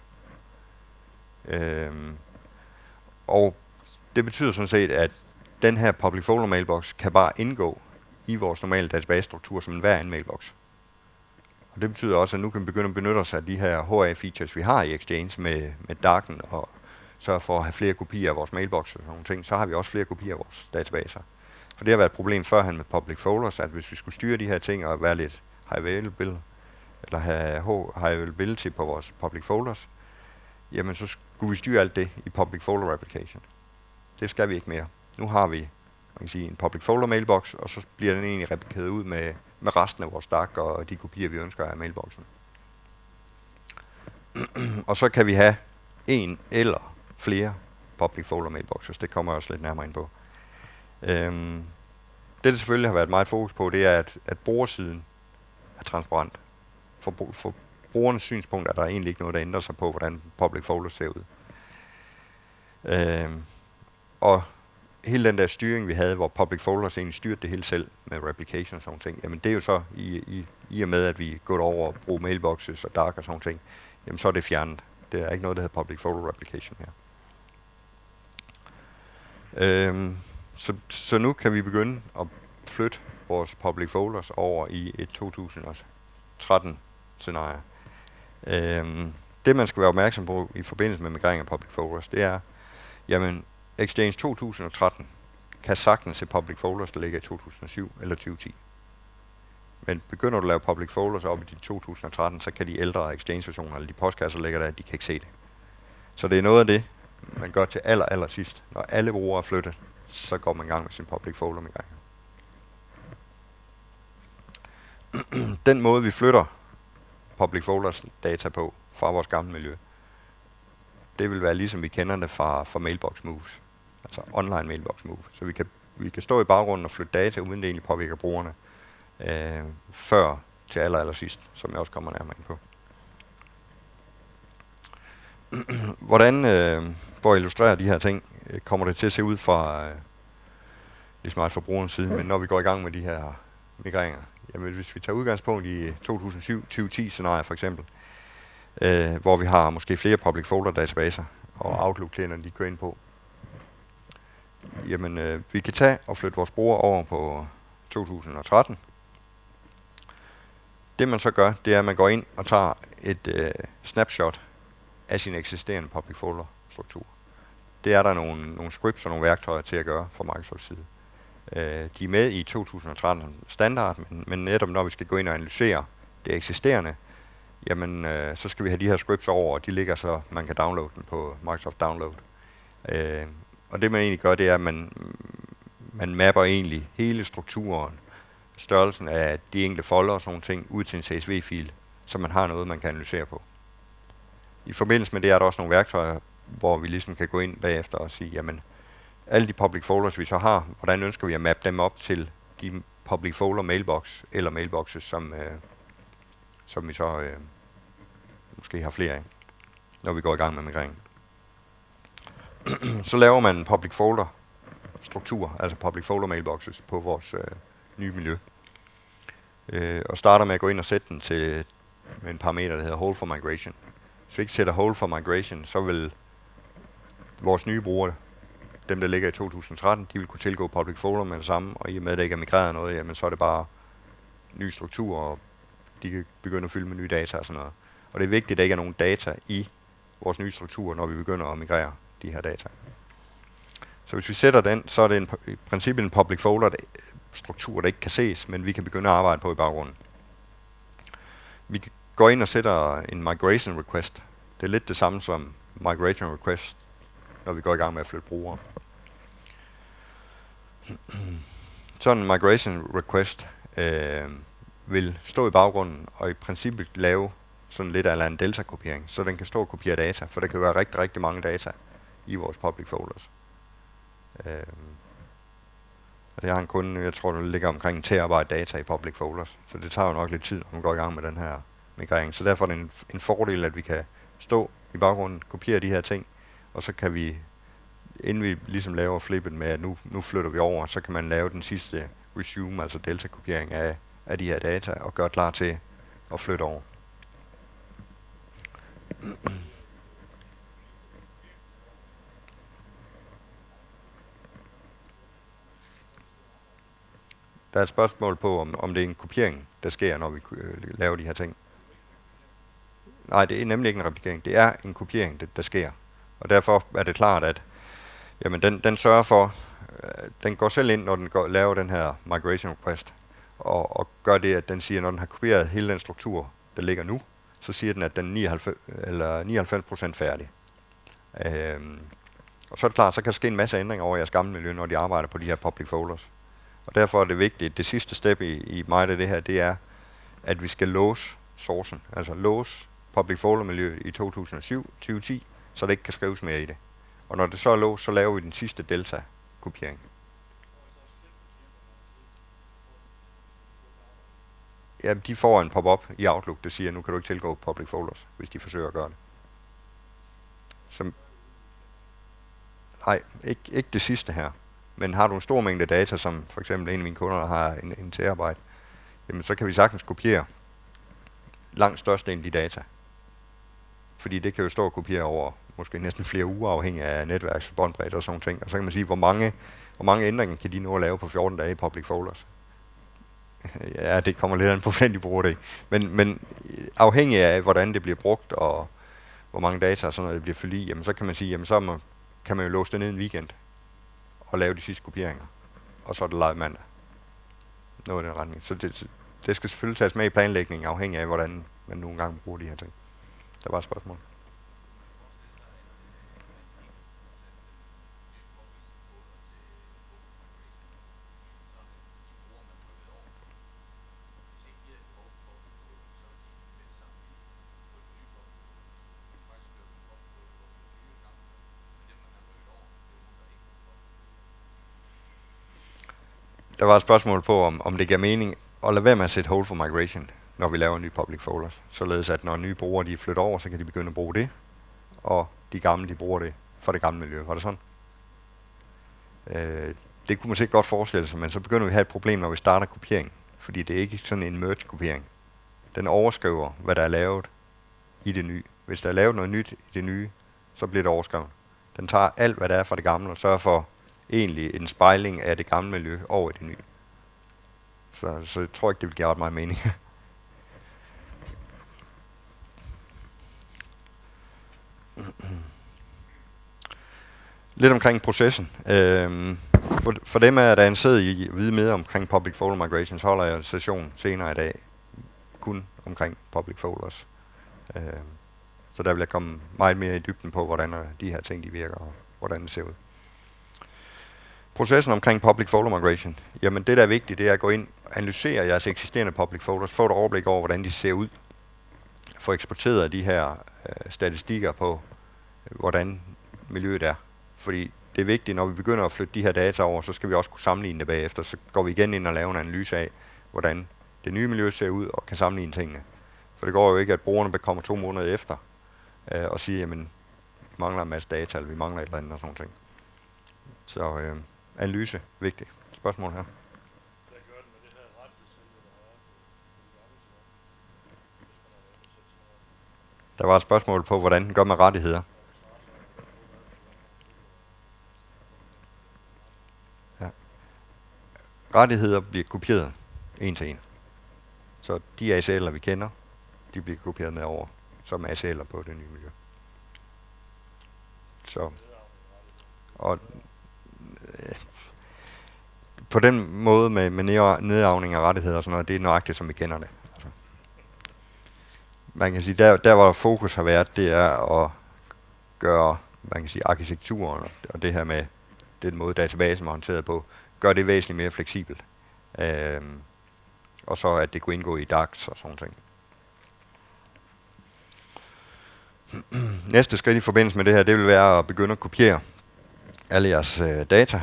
Og det betyder sådan set, at den her public folder mailbox kan bare indgå i vores normale database-struktur som en hver anden mailbox. Og det betyder også, at nu kan vi begynde at benytte os af de her HA-features, vi har i Exchange med Darken, og sørge for at have flere kopier af vores mailbox og sådan nogle ting. Så har vi også flere kopier af vores databaser. For det har været et problem førhen med public folders, at hvis vi skulle styre de her ting og være lidt high availability på vores public folders, jamen så skulle vi styre alt det i public folder replication. Det skal vi ikke mere. Nu har vi, man kan sige, en public folder mailbox, og så bliver den egentlig replikeret ud med resten af vores DAC og de kopier, vi ønsker af mailboxen. Og så kan vi have en eller flere public folder mailboxes. Det kommer jeg også lidt nærmere ind på. Det selvfølgelig har været meget fokus på, det er, at brugersiden er transparent. For brugernes synspunkt er der egentlig ikke noget, der ændrer sig på, hvordan public folder ser ud. Og hele den der styring, vi havde, hvor public folders egentlig styrte det hele selv med replication og sådan ting, jamen det er jo så i og med, at vi går over og bruger mailboxes og dark og sådan ting, jamen så er det fjernet. Det er ikke noget, der hedder public folder replication her. Så nu kan vi begynde at flytte vores public folders over i et 2013-scenarie. Det man skal være opmærksom på i forbindelse med migrering af public folders, det er, jamen Exchange 2013 kan sagtens se public folders, der ligger i 2007 eller 2010. Men begynder du at lave public folders op i de 2013, så kan de ældre Exchange-versioner, eller de postkasser, der ligger der, de kan ikke se det. Så det er noget af det, man gør til aller sidst. Når alle brugere er flyttet, så går man i gang med sin public folder migration. Den måde, vi flytter public folders data på fra vores gamle miljø, det vil være ligesom vi kender det fra mailbox moves. Altså online mailbox moves. Så vi kan stå i baggrunden og flytte data, uden det egentlig påvirker brugerne, før til aller sidst, som jeg også kommer nærmere ind på. Hvordan, for at illustrere de her ting, kommer det til at se ud fra lige så meget fra brugerens side, men når vi går i gang med de her migreringer. Jamen, hvis vi tager udgangspunkt i 2007-2010 scenarier for eksempel, hvor vi har måske flere public folder databaser, og Outlook-klienterne de kører ind på, Jamen, vi kan tage og flytte vores brugere over på 2013. Det man så gør, det er, at man går ind og tager et snapshot af sin eksisterende public folder struktur. Det er der nogle scripts og nogle værktøjer til at gøre fra Microsofts side. De er med i 2013 standard, men netop når vi skal gå ind og analysere det eksisterende, jamen så skal vi have de her scripts over, og de ligger så, man kan downloade dem på Microsoft Download. Og det man egentlig gør, det er, at man mapper egentlig hele strukturen, størrelsen af de enkelte folder og sådan nogle ting, ud til en CSV-fil, så man har noget, man kan analysere på. I forbindelse med det er der også nogle værktøjer, hvor vi ligesom kan gå ind bagefter og sige, jamen, alle de public folders, vi så har, hvordan ønsker vi at mappe dem op til de public folder mailbox, eller mailboxes, som vi så måske har flere af, når vi går i gang med migreringen. Så laver man en public folder struktur, altså public folder mailboxes, på vores nye miljø. Og starter med at gå ind og sætte den til med en parameter, der hedder hold for migration. Hvis vi ikke sætter hold for migration, så vil vores nye brugere, dem der ligger i 2013, de vil kunne tilgå public folder med det samme, og i og med at det ikke er migreret noget, jamen så er det bare nye strukturer, og de kan begynde at fylde med nye data og sådan noget. Og det er vigtigt, at der ikke er nogen data i vores nye struktur, når vi begynder at migrere de her data. Så hvis vi sætter den, så er det i princippet en public folder struktur, der ikke kan ses, men vi kan begynde at arbejde på i baggrunden. Vi går ind og sætter en migration request. Det er lidt det samme som migration request, når vi går i gang med at flytte brugere. Sådan en migration request vil stå i baggrunden og i princippet lave sådan lidt af en delta-kopiering, så den kan stå og kopiere data, for der kan være rigtig, rigtig mange data i vores public folders. Og det har en kunde, jeg tror, der ligger omkring en terabyte data i public folders, så det tager jo nok lidt tid, når man går i gang med den her migrering. Så derfor er det en fordel, at vi kan stå i baggrunden, kopiere de her ting, og så kan vi, inden vi ligesom laver flippet med, at nu flytter vi over, så kan man lave den sidste resume, altså delta-kopiering af de her data, og gøre klar til at flytte over. Der er et spørgsmål på, om det er en kopiering, der sker, når vi laver de her ting. Nej, det er nemlig ikke en replikering. Det er en kopiering, der sker. Og derfor er det klart, at jamen, den sørger for, den går selv ind, når den laver den her migration request, og gør det, at den siger, når den har kopieret hele den struktur, der ligger nu, så siger den, at den er 99% færdig. Og så er det klart, så kan der ske en masse ændringer over jeres gamle miljø, når de arbejder på de her public folders. Og derfor er det vigtigt, det sidste step i meget af det her, det er, at vi skal låse sourcen, altså låse public folder miljøet i 2007-2010, så det ikke kan skrives mere i det. Og når det så er låst, så laver vi den sidste delta-kopiering. Ja, de får en pop-up i Outlook, der siger, at nu kan du ikke tilgå public folders, hvis de forsøger at gøre det. Nej, ikke det sidste her. Men har du en stor mængde data, som for eksempel en af mine kunder, der har en terabyte, jamen så kan vi sagtens kopiere langt størstedelen af de data. Fordi det kan jo stå og kopiere over måske næsten flere uger, afhængig af netværks, båndbredde og sådan ting. Og så kan man sige, hvor mange ændringer kan de nu lave på 14 dage i public folders. Ja, det kommer lidt an på, hvordan de bruger det. Men afhængig af, hvordan det bliver brugt, og hvor mange data og sådan noget, det bliver fyldt i, jamen så kan man sige, jamen så kan man jo låse det ned en weekend og lave de sidste kopieringer. Og så er det live mandag. Noget i den retning. Så det skal selvfølgelig tages med i planlægningen, afhængig af, hvordan man nogle gange bruger de her ting. Der var et spørgsmål. Der var et spørgsmål på, om det giver mening at lade være med at sætte hold for migration, når vi laver en ny public folders. Således at når nye brugere de flytter over, så kan de begynde at bruge det, og de gamle de bruger det for det gamle miljø. Var det sådan? Det kunne man sikkert godt forestille sig, men så begynder vi at have et problem, når vi starter kopiering. Fordi det er ikke sådan en merge-kopiering. Den overskriver, hvad der er lavet i det nye. Hvis der er lavet noget nyt i det nye, så bliver det overskrevet. Den tager alt, hvad der er fra det gamle, og sørger for, egentlig en spejling af det gamle miljø over i det nye. Så jeg tror ikke, det vil give ret meget mening. Lidt omkring processen. For dem, der er interesseret i at vide mere omkring public folder migrations, holder jeg en session senere i dag kun omkring public folders. Så der vil jeg komme meget mere i dybden på, hvordan de her ting de virker, og hvordan det ser ud. Processen omkring public folder migration. Jamen det, der er vigtigt, det er at gå ind og analysere jeres eksisterende public folders, få et overblik over, hvordan de ser ud, få eksporteret de her statistikker på, hvordan miljøet er. Fordi det er vigtigt, når vi begynder at flytte de her data over, så skal vi også kunne sammenligne det bagefter. Så går vi igen ind og laver en analyse af, hvordan det nye miljø ser ud, og kan sammenligne tingene. For det går jo ikke, at brugerne kommer 2 måneder efter og siger, jamen, vi mangler en masse data, eller vi mangler et eller andet og sådan noget. Så analyse, vigtigt. Spørgsmål her? Der var et spørgsmål på, hvordan den gør med rettigheder. Ja. Rettigheder bliver kopieret en til en. Så de ACL'er, vi kender, de bliver kopieret med over som ACL'er på det nye miljø. Så. Og på den måde med nedarvning af rettigheder og sådan noget, det er nøjagtigt, som vi kender det. Altså. Man kan sige, der hvor fokus har været, det er at gøre, man kan sige, arkitekturen og det her med den måde databasen er håndteret på, gør det væsentligt mere fleksibelt. Og så at det kunne indgå i DAX og sådan ting. Næste skridt i forbindelse med det her, det vil være at begynde at kopiere alle jeres data.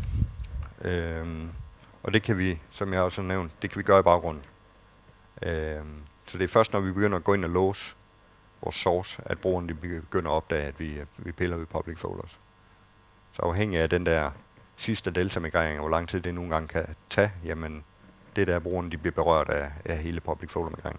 Og det kan vi, som jeg også har nævnt, det kan vi gøre i baggrunden. Så det er først, når vi begynder at gå ind og låse vores source, at brugerne begynder at opdage, at vi piller ved public folders. Så afhængig af den der sidste delta-migrering, hvor lang tid det nogle gange kan tage, jamen det der brugerne de bliver berørt af hele public folder-migreringen.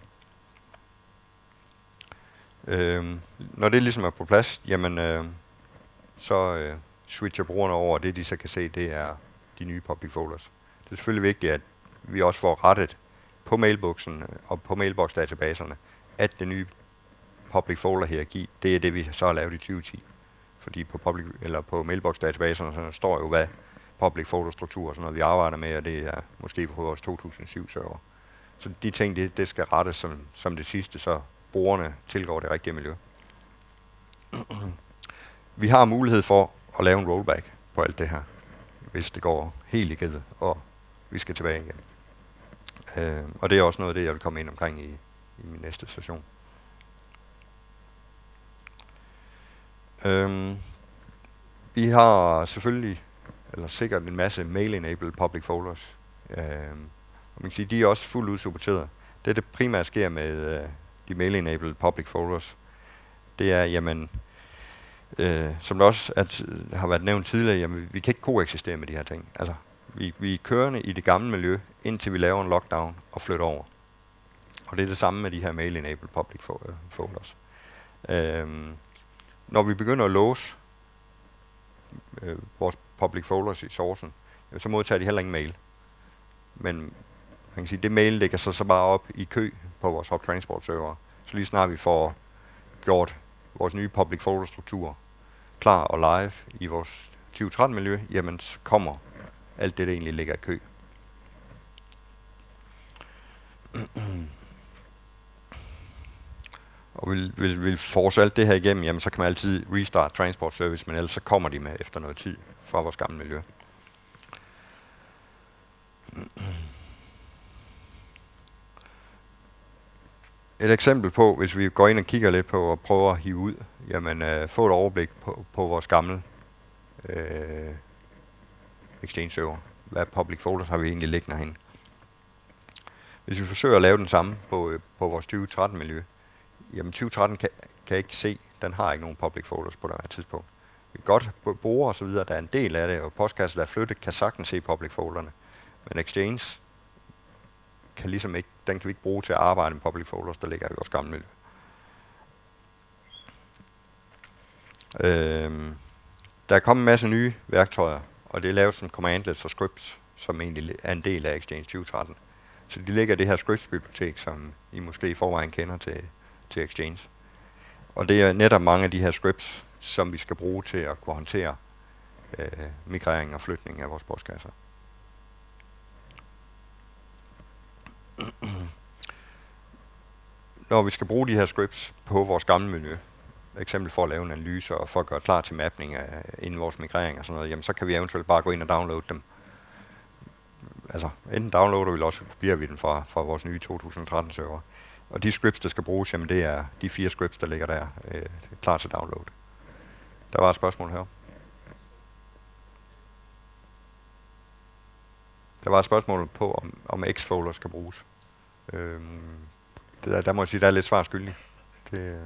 Når det ligesom er på plads, jamen så switcher brugerne over, og det de så kan se, det er de nye public folders. Det er selvfølgelig vigtigt, at vi også får rettet på mailboxen og på mailbox-databaserne, at det nye public folder-hierarki, det er det, vi så har lavet i 2010. Fordi på mailbox-databaserne så står jo, hvad public folder-struktur og sådan noget, vi arbejder med, og det er måske på vores 2007-server. Så de ting, det skal rettes som det sidste, så brugerne tilgår det rigtige miljø. Vi har mulighed for at lave en rollback på alt det her, hvis det går helt i gede, og vi skal tilbage igen. Og det er også noget af det, jeg vil komme ind omkring i min næste session. Vi har selvfølgelig, eller sikkert en masse mail-enabled public folders. Og man kan sige, de er også fuldt ud supporteret. Det primært sker med de mail-enabled public folders, det er, jamen, som det også har været nævnt tidligere, jamen, vi kan ikke koeksistere med de her ting. Altså, vi er kørende i det gamle miljø, indtil vi laver en lockdown og flytter over. Og det er det samme med de her mail-enabled public folders. Når vi begynder at låse vores public folders i sourcen, så modtager de heller ingen mail. Men man kan sige, det mail ligger så bare op i kø på vores hub transport server. Så lige snart vi får gjort vores nye public folder struktur klar og live i vores 2013 miljø, jamen så kommer alt det, der egentlig ligger i kø. Og vil force alt det her igennem, jamen så kan man altid restart transport service, men ellers så kommer de med efter noget tid fra vores gamle miljø. Et eksempel på, hvis vi går ind og kigger lidt på og prøver at hive ud, jamen få et overblik på vores gamle Exchange server. Hvad public folders har vi egentlig liggende herinde? Hvis vi forsøger at lave den samme på vores 2013 miljø, jamen 2013 kan ikke se, den har ikke nogen public folders på det her tidspunkt. Vi kan godt bruge og så videre, der er en del af det, og postkasser, der er flyttet, kan sagtens se public folderne. Men Exchange kan ligesom ikke, den kan vi ikke bruge til at arbejde med public folders, der ligger i vores gamle miljø. Der er kommet en masse nye værktøjer og det er lavet som commandlets og scripts, som egentlig er en del af Exchange 2013. Så de ligger i det her scripts-bibliotek, som I måske i forvejen kender til Exchange. Og det er netop mange af de her scripts, som vi skal bruge til at kunne håndtere migrering og flytning af vores postkasser. Når vi skal bruge de her scripts på vores gamle miljø, eksempel for at lave en analyse og for at gøre klar til mapning inden vores migrering og sådan noget, jamen så kan vi eventuelt bare gå ind og downloade dem. Altså enten downloader vi, eller også kopierer vi den fra vores nye 2013 server. Og de scripts, der skal bruges, jamen det er de 4 scripts, der ligger der klar til download. Der var et spørgsmål her. Der var et spørgsmål på, om Xfolder skal bruges. Der må jeg sige, der er lidt svar skyldig. Det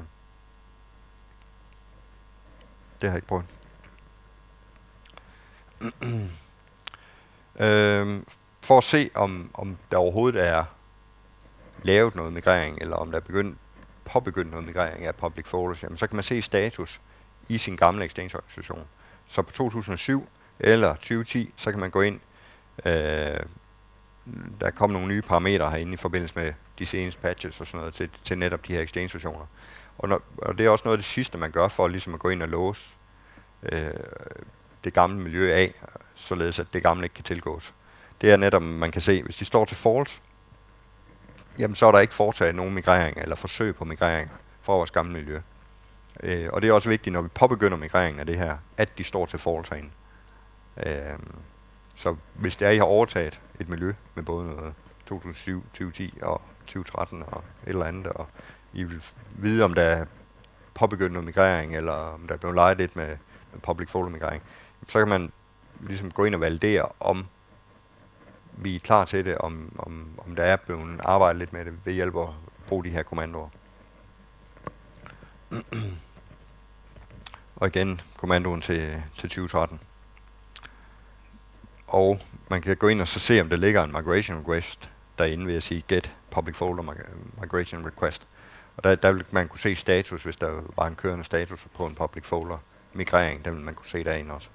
har jeg ikke prøvet. For at se, om der overhovedet er lavet noget migrering, eller om der er påbegyndt noget migrering af public folders, jamen, så kan man se status i sin gamle Exchange-organisation. Så på 2007 eller 2010, så kan man gå ind. Der kommer nogle nye parametre herinde i forbindelse med de seneste patches og sådan noget til netop de her Exchange-versioner. Og det er også noget af det sidste, man gør for ligesom at gå ind og låse det gamle miljø af, således at det gamle ikke kan tilgås. Det er netop, man kan se, hvis de står til false, jamen så er der ikke foretaget nogen migrering eller forsøg på migrering fra vores gamle miljø. Og det er også vigtigt, når vi påbegynder migreringen af det her, at de står til false herinde. Så hvis det er, I har overtaget et miljø med både noget 2007, 2010 og 2013 og et eller andet, og I vil vide, om der er påbegyndt noget migrering, eller om der er blevet leget lidt med public folder migrering, så kan man ligesom gå ind og validere, om vi er klar til det, om der er blevet arbejdet lidt med det ved hjælp af at bruge de her kommandoer. Og igen kommandoen til 2013. Og man kan gå ind og så se, om der ligger en migration request derinde ved at sige get public folder migration request. Og der vil man kunne se status, hvis der var en kørende status på en public folder migrering. Den vil man kunne se derinde også.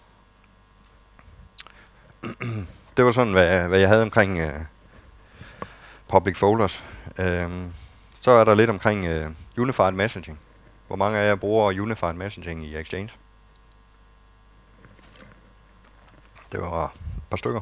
Det var sådan, hvad jeg havde omkring public folders. Så er der lidt omkring Unified Messaging. Hvor mange af jer bruger Unified Messaging i Exchange? Det var et par stykker.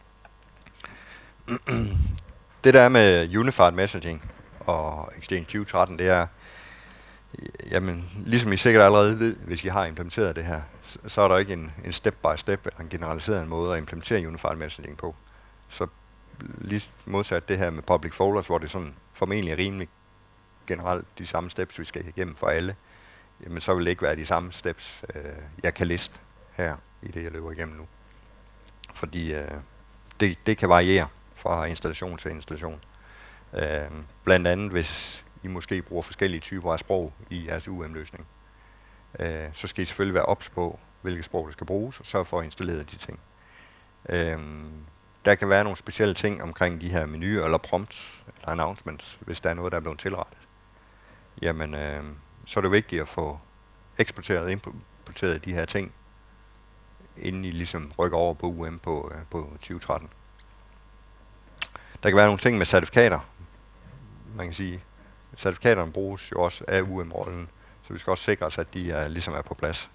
Det der er med Unified Messaging og Exchange 2013, det er, jamen, ligesom I sikkert allerede ved, hvis I har implementeret det her, så er der ikke en step-by-step eller en generaliseret måde at implementere Unified Messaging på. Så lige modsat det her med public folders, hvor det sådan formentlig er rimelig generelt de samme steps, vi skal igennem for alle, jamen så vil det ikke være de samme steps, jeg kan liste her i det, jeg løber igennem nu. Fordi det kan variere fra installation til installation. Blandt andet, hvis I måske bruger forskellige typer af sprog i jeres UM-løsning, så skal I selvfølgelig være ops på, hvilke sprog der skal bruges, og sørge for at installere de ting. Der kan være nogle specielle ting omkring de her menuer eller prompts eller announcements, hvis der er noget, der er blevet tilrettet. Jamen, så er det vigtigt at få eksporteret og importeret de her ting, inden I ligesom rykker over på UM på 2013. Der kan være nogle ting med certifikater. Man kan sige, at certifikaterne bruges jo også af UM-rollen, så vi skal også sikre os, at de ligesom er på plads.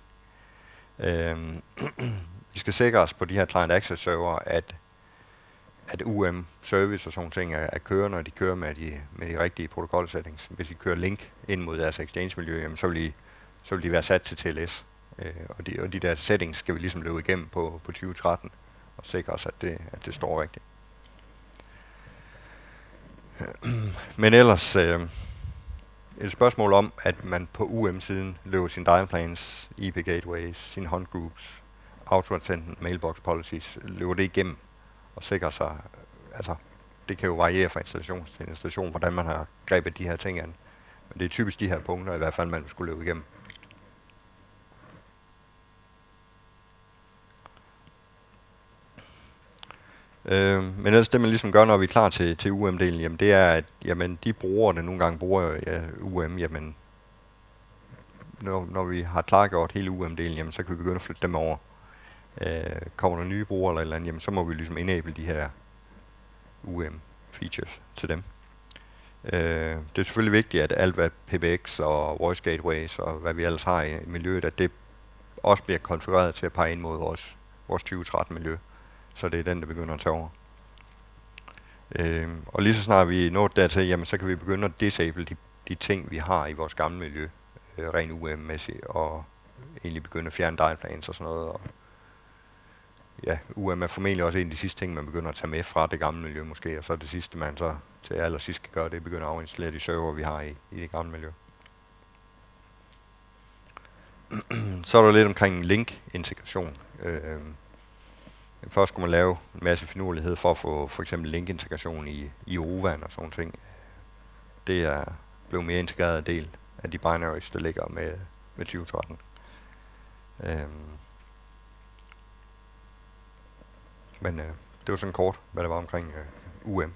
Vi skal sikre os på de her client access server, at UM service og sådan ting er kørende, og de kører med de rigtige protocol settings. Hvis de kører link ind mod deres exchange-miljø, jamen, så vil de være sat til TLS. Og de der settings skal vi ligesom løbe igennem på 2013 og sikre os, at det står rigtigt. Men ellers et spørgsmål om, at man på UM-siden løber sin dial plans, IP gateways, sine hunt groups, auto-attendant, mailbox policies, løber det igennem og sikrer sig, altså det kan jo variere fra installation til installation, hvordan man har grebet de her ting an. Men det er typisk de her punkter, i hvert fald man skulle løbe igennem. Men ellers det man ligesom gør, når vi er klar til UM-delen, jamen det er, at jamen, de brugere, nogle gange bruger UM, jamen når vi har klargjort hele UM-delen, jamen så kan vi begynde at flytte dem over. Kommer der nye brugere eller et eller andet, jamen så må vi ligesom enable de her UM-features til dem. Det er selvfølgelig vigtigt, at alt hvad PBX og Voice Gateways og hvad vi ellers har i miljøet, at det også bliver konfigureret til at pege ind mod vores 2013-miljø. Så det er den, der begynder at tage over. Og lige så snart vi er nået dertil, jamen, så kan vi begynde at disable de ting, vi har i vores gamle miljø, rent UM-mæssigt, og egentlig begynde at fjerne dialplans og sådan noget. Og ja, UM er formentlig også en af de sidste ting, man begynder at tage med fra det gamle miljø måske, og så det sidste, man så til allersidst kan gøre, det er begynde at afinstallere de server, vi har i det gamle miljø. Så er der lidt omkring link-integration. Først skulle man lave en masse finurlighed for at få for eksempel link-integration i OVAN og sådan ting. Det er blevet mere integreret del af de binaries, der ligger med 2013. Men det var sådan kort, hvad der var omkring UM.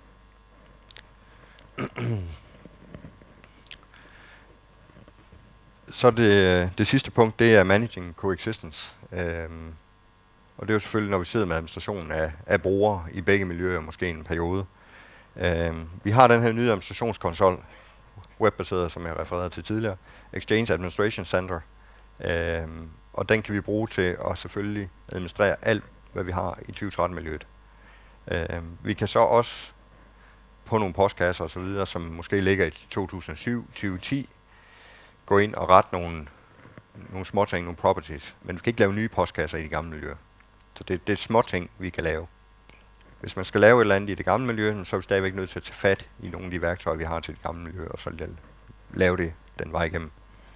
Så det sidste punkt, det er managing coexistence. Og det er jo selvfølgelig, når vi sidder med administrationen af brugere i begge miljøer, måske en periode. Vi har den her nye administrationskonsol, webbaseret, som jeg refererede til tidligere, Exchange Administration Center. Og den kan vi bruge til at selvfølgelig administrere alt, hvad vi har i 2013-miljøet. Vi kan så også på nogle postkasser osv., som måske ligger i 2007-2010, gå ind og rette nogle småting, nogle properties. Men vi kan ikke lave nye postkasser i de gamle miljøer. Så det er småting, vi kan lave. Hvis man skal lave et eller andet i det gamle miljø, så er vi stadigvæk nødt til at tage fat i nogle af de værktøjer, vi har til det gamle miljø, og så lave det den vej igennem.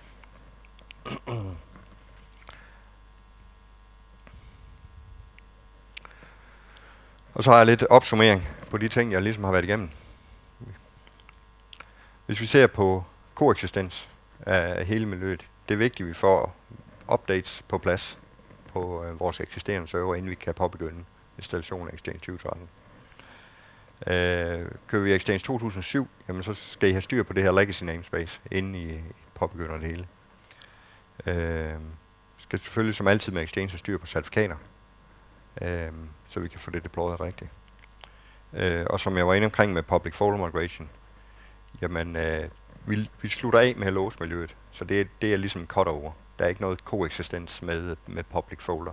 Og så har jeg lidt opsummering på de ting, jeg ligesom har været igennem. Hvis vi ser på koeksistens af hele miljøet, det er vigtigt, at vi får updates på plads på vores eksisterende server, inden vi kan påbegynde installation af Exchange 2013. Kører vi Exchange 2007, jamen så skal I have styr på det her legacy namespace, inden I påbegynder det hele. Skal selvfølgelig som altid med Exchange have styr på certifikater, så vi kan få det deployet rigtigt. Og som jeg var inde omkring med public folder migration, jamen vi slutter af med hello-miljøet, så det er ligesom en cutover. Der er ikke noget koeksistens med public folder.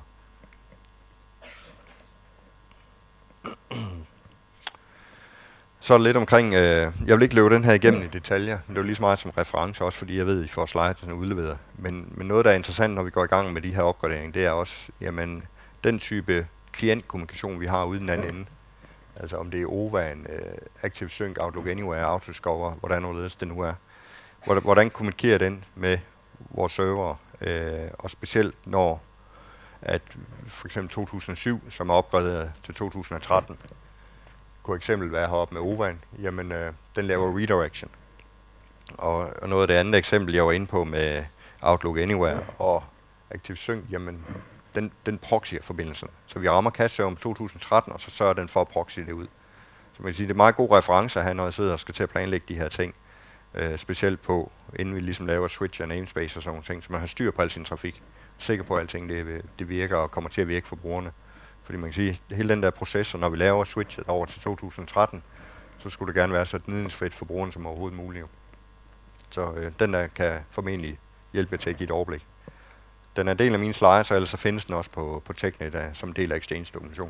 Så er det lidt omkring, jeg vil ikke løbe den her igennem i detaljer, men det er lige så meget som reference også, fordi jeg ved, at I får slides udleveret. Men noget, der er interessant, når vi går i gang med de her opgraderinger, det er også, jamen, den type klientkommunikation, vi har uden den anden ende. Altså om det er OVAN, ActiveSync, Outlook Anywhere, Autoscover, hvordan det nu er. Hvordan kommunikerer den med vores server, og specielt når at for eksempel 2007, som er opgraderet til 2013, kunne eksempel være heroppe med OVAN, jamen den laver redirection. Og noget af det andet eksempel, jeg var inde på med Outlook Anywhere og ActiveSync, jamen den proxyer forbindelsen. Så vi rammer cache-serveren på 2013, og så sørger den for at proxy det ud. Så man kan sige, det er meget god reference at have, når jeg sidder og skal til at planlægge de her ting. Specielt på, inden vi ligesom laver switch og namespace og sådan nogle ting, så man har styr på al sin trafik. Sikker på, at alting det virker og kommer til at virke for brugerne. Fordi man kan sige, at hele den der proces, når vi laver switchet over til 2013, så skulle det gerne være så gnidningsfrit for brugerne som overhovedet muligt. Så den der kan formentlig hjælpe til at give et overblik. Den er en del af mine slides, og ellers så findes den også på TechNet som del af Exchange dokumentation.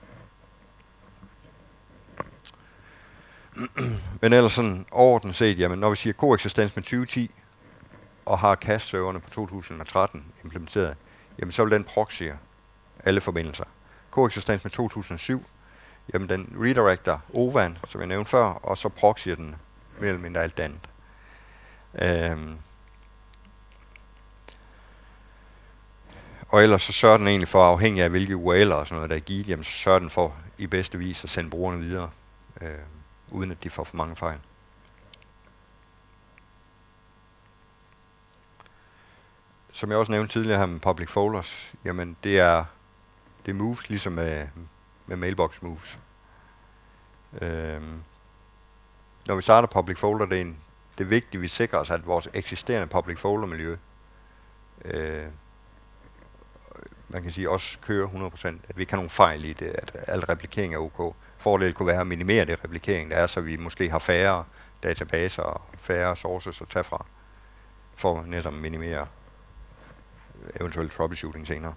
Men ellers sådan overordnet set, jamen når vi siger koeksistens med 2010 og har cache-serverne på 2013 implementeret, jamen så vil den proxyer alle forbindelser. Koeksistens med 2007, jamen den redirecter OVAN, som jeg nævnte før, og så proxyer den mere eller mindre alt andet. Og ellers så sørger den egentlig for, afhængig af hvilke URL'er og sådan noget, der er givet, jamen så sørger den for i bedste vis at sende brugerne videre, uden at de får for mange fejl. Som jeg også nævnte tidligere her med public folders, jamen det er moves ligesom med mailbox moves. Når vi starter public folder, det er vigtigt, at vi sikrer os, at vores eksisterende public folder miljø man kan sige, også kører 100%, at vi ikke har nogen fejl i det, at al replikering er ok. Fordelen kunne være at minimere det replikering, der er, så vi måske har færre databaser og færre sources at tage fra, for netop at minimere eventuelt troubleshooting senere.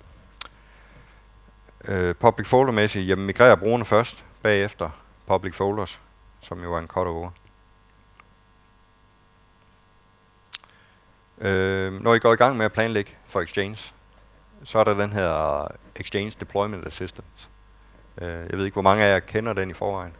Public folder-mæssigt, jamen migrerer brugerne først, bagefter public folders, som jo er en cutover. Når I går i gang med at planlægge for Exchange, så er der den her Exchange Deployment Assistant. Jeg ved ikke, hvor mange af jer kender den i forvejen.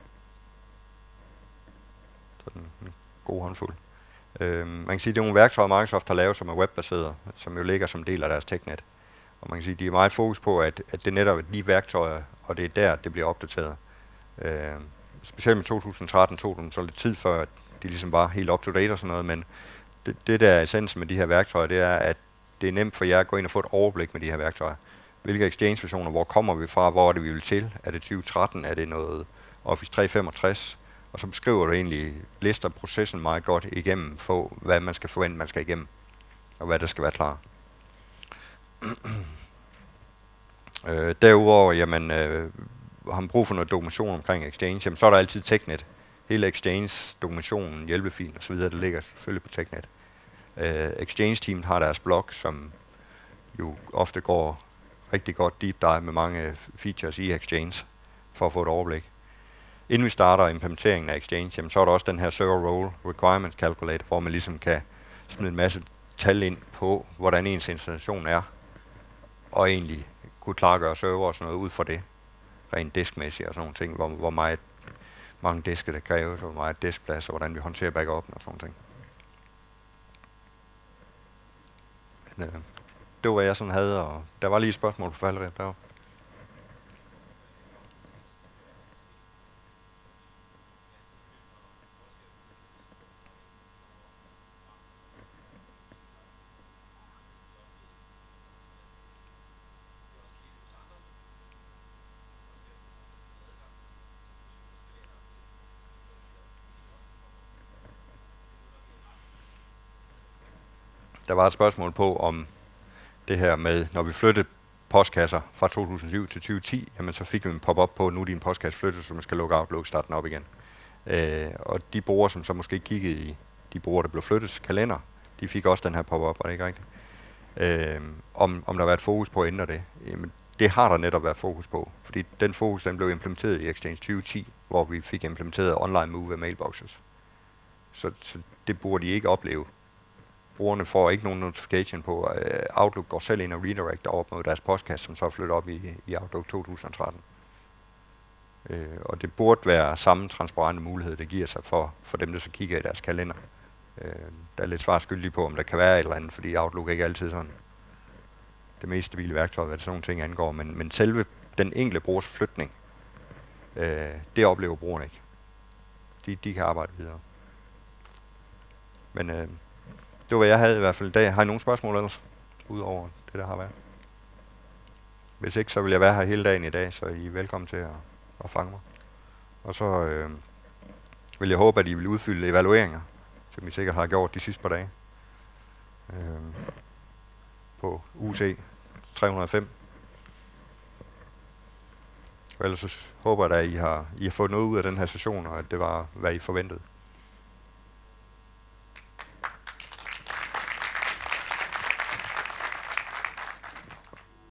Sådan en god håndfuld. Man kan sige, det er nogle værktøjer, Microsoft har lavet, som er webbaseret, som jo ligger som del af deres TechNet. Og man kan sige, de er meget fokus på, at det netop er de værktøjer, og det er der, det bliver opdateret. Specielt med 2013 tog dem så lidt tid før, at de ligesom var helt up to date og sådan noget, men det der er essensen med de her værktøjer, det er, at det er nemt for jer at gå ind og få et overblik med de her værktøjer. Hvilke Exchange-versioner, hvor kommer vi fra, hvor er det, vi vil til? Er det 2013? Er det noget Office 365? Og så beskriver du egentlig, lister processen meget godt igennem, for hvad man skal forvente, man skal igennem, og hvad der skal være klar. Derudover, jamen, har man brug for noget dokumentation omkring Exchange, jamen, så er der altid TechNet. Hele Exchange-dokumentationen, hjælpefil og så videre, det ligger selvfølgelig på TechNet. Exchange-teamet har deres blog, som jo ofte går rigtig godt deep dive med mange features i Exchange, for at få et overblik. Inden vi starter implementeringen af Exchange, jamen, så er der også den her Server Role Requirements Calculator, hvor man ligesom kan smide en masse tal ind på, hvordan ens installation er, og egentlig kunne klargøre server og sådan noget ud fra det, rent diskmæssigt og sådan nogle ting, hvor meget mange diske der kræves, og hvor meget diskplads, og hvordan vi håndterer backup og sådan ting. Men, det var hvad jeg sådan havde, og der var lige et spørgsmål på Valerie deroppe. Der var et spørgsmål på, om det her med, når vi flyttede postkasser fra 2007 til 2010, jamen så fik vi en pop-up på, nu er din postkasse flyttet, så man skal lukke Outlook, starte den op igen. Og de brugere, som så måske kiggede i de brugere, der blev flyttet kalender, de fik også den her pop-up, var det ikke rigtigt? Om der har været fokus på at ændre det. Jamen, det har der netop været fokus på, fordi den fokus, den blev implementeret i Exchange 2010, hvor vi fik implementeret online move af mailboxes. Så det burde de ikke opleve. Brugerne får ikke nogen notification på, at Outlook går selv ind og redirecter op mod deres postkasse, som så er flyttet op i Outlook 2013. Og det burde være samme transparente mulighed, det giver sig for dem, der så kigger i deres kalender. Der er lidt svar skyldige på, om der kan være et eller andet, fordi Outlook ikke altid sådan det mest stabile værktøj, hvad sådan nogle ting angår. Men selve den enkelte brugers flytning, det oplever brugerne ikke. De kan arbejde videre. Men det var, hvad jeg havde i hvert fald i dag. Har I nogle spørgsmål ellers, udover det, der har været? Hvis ikke, så vil jeg være her hele dagen i dag, så I er velkommen til at fange mig. Og så vil jeg håbe, at I vil udfylde evalueringer, som I sikkert har gjort de sidste par dage. På UC 305. Og ellers så håber jeg, at I har fået noget ud af den her session, og at det var, hvad I forventede.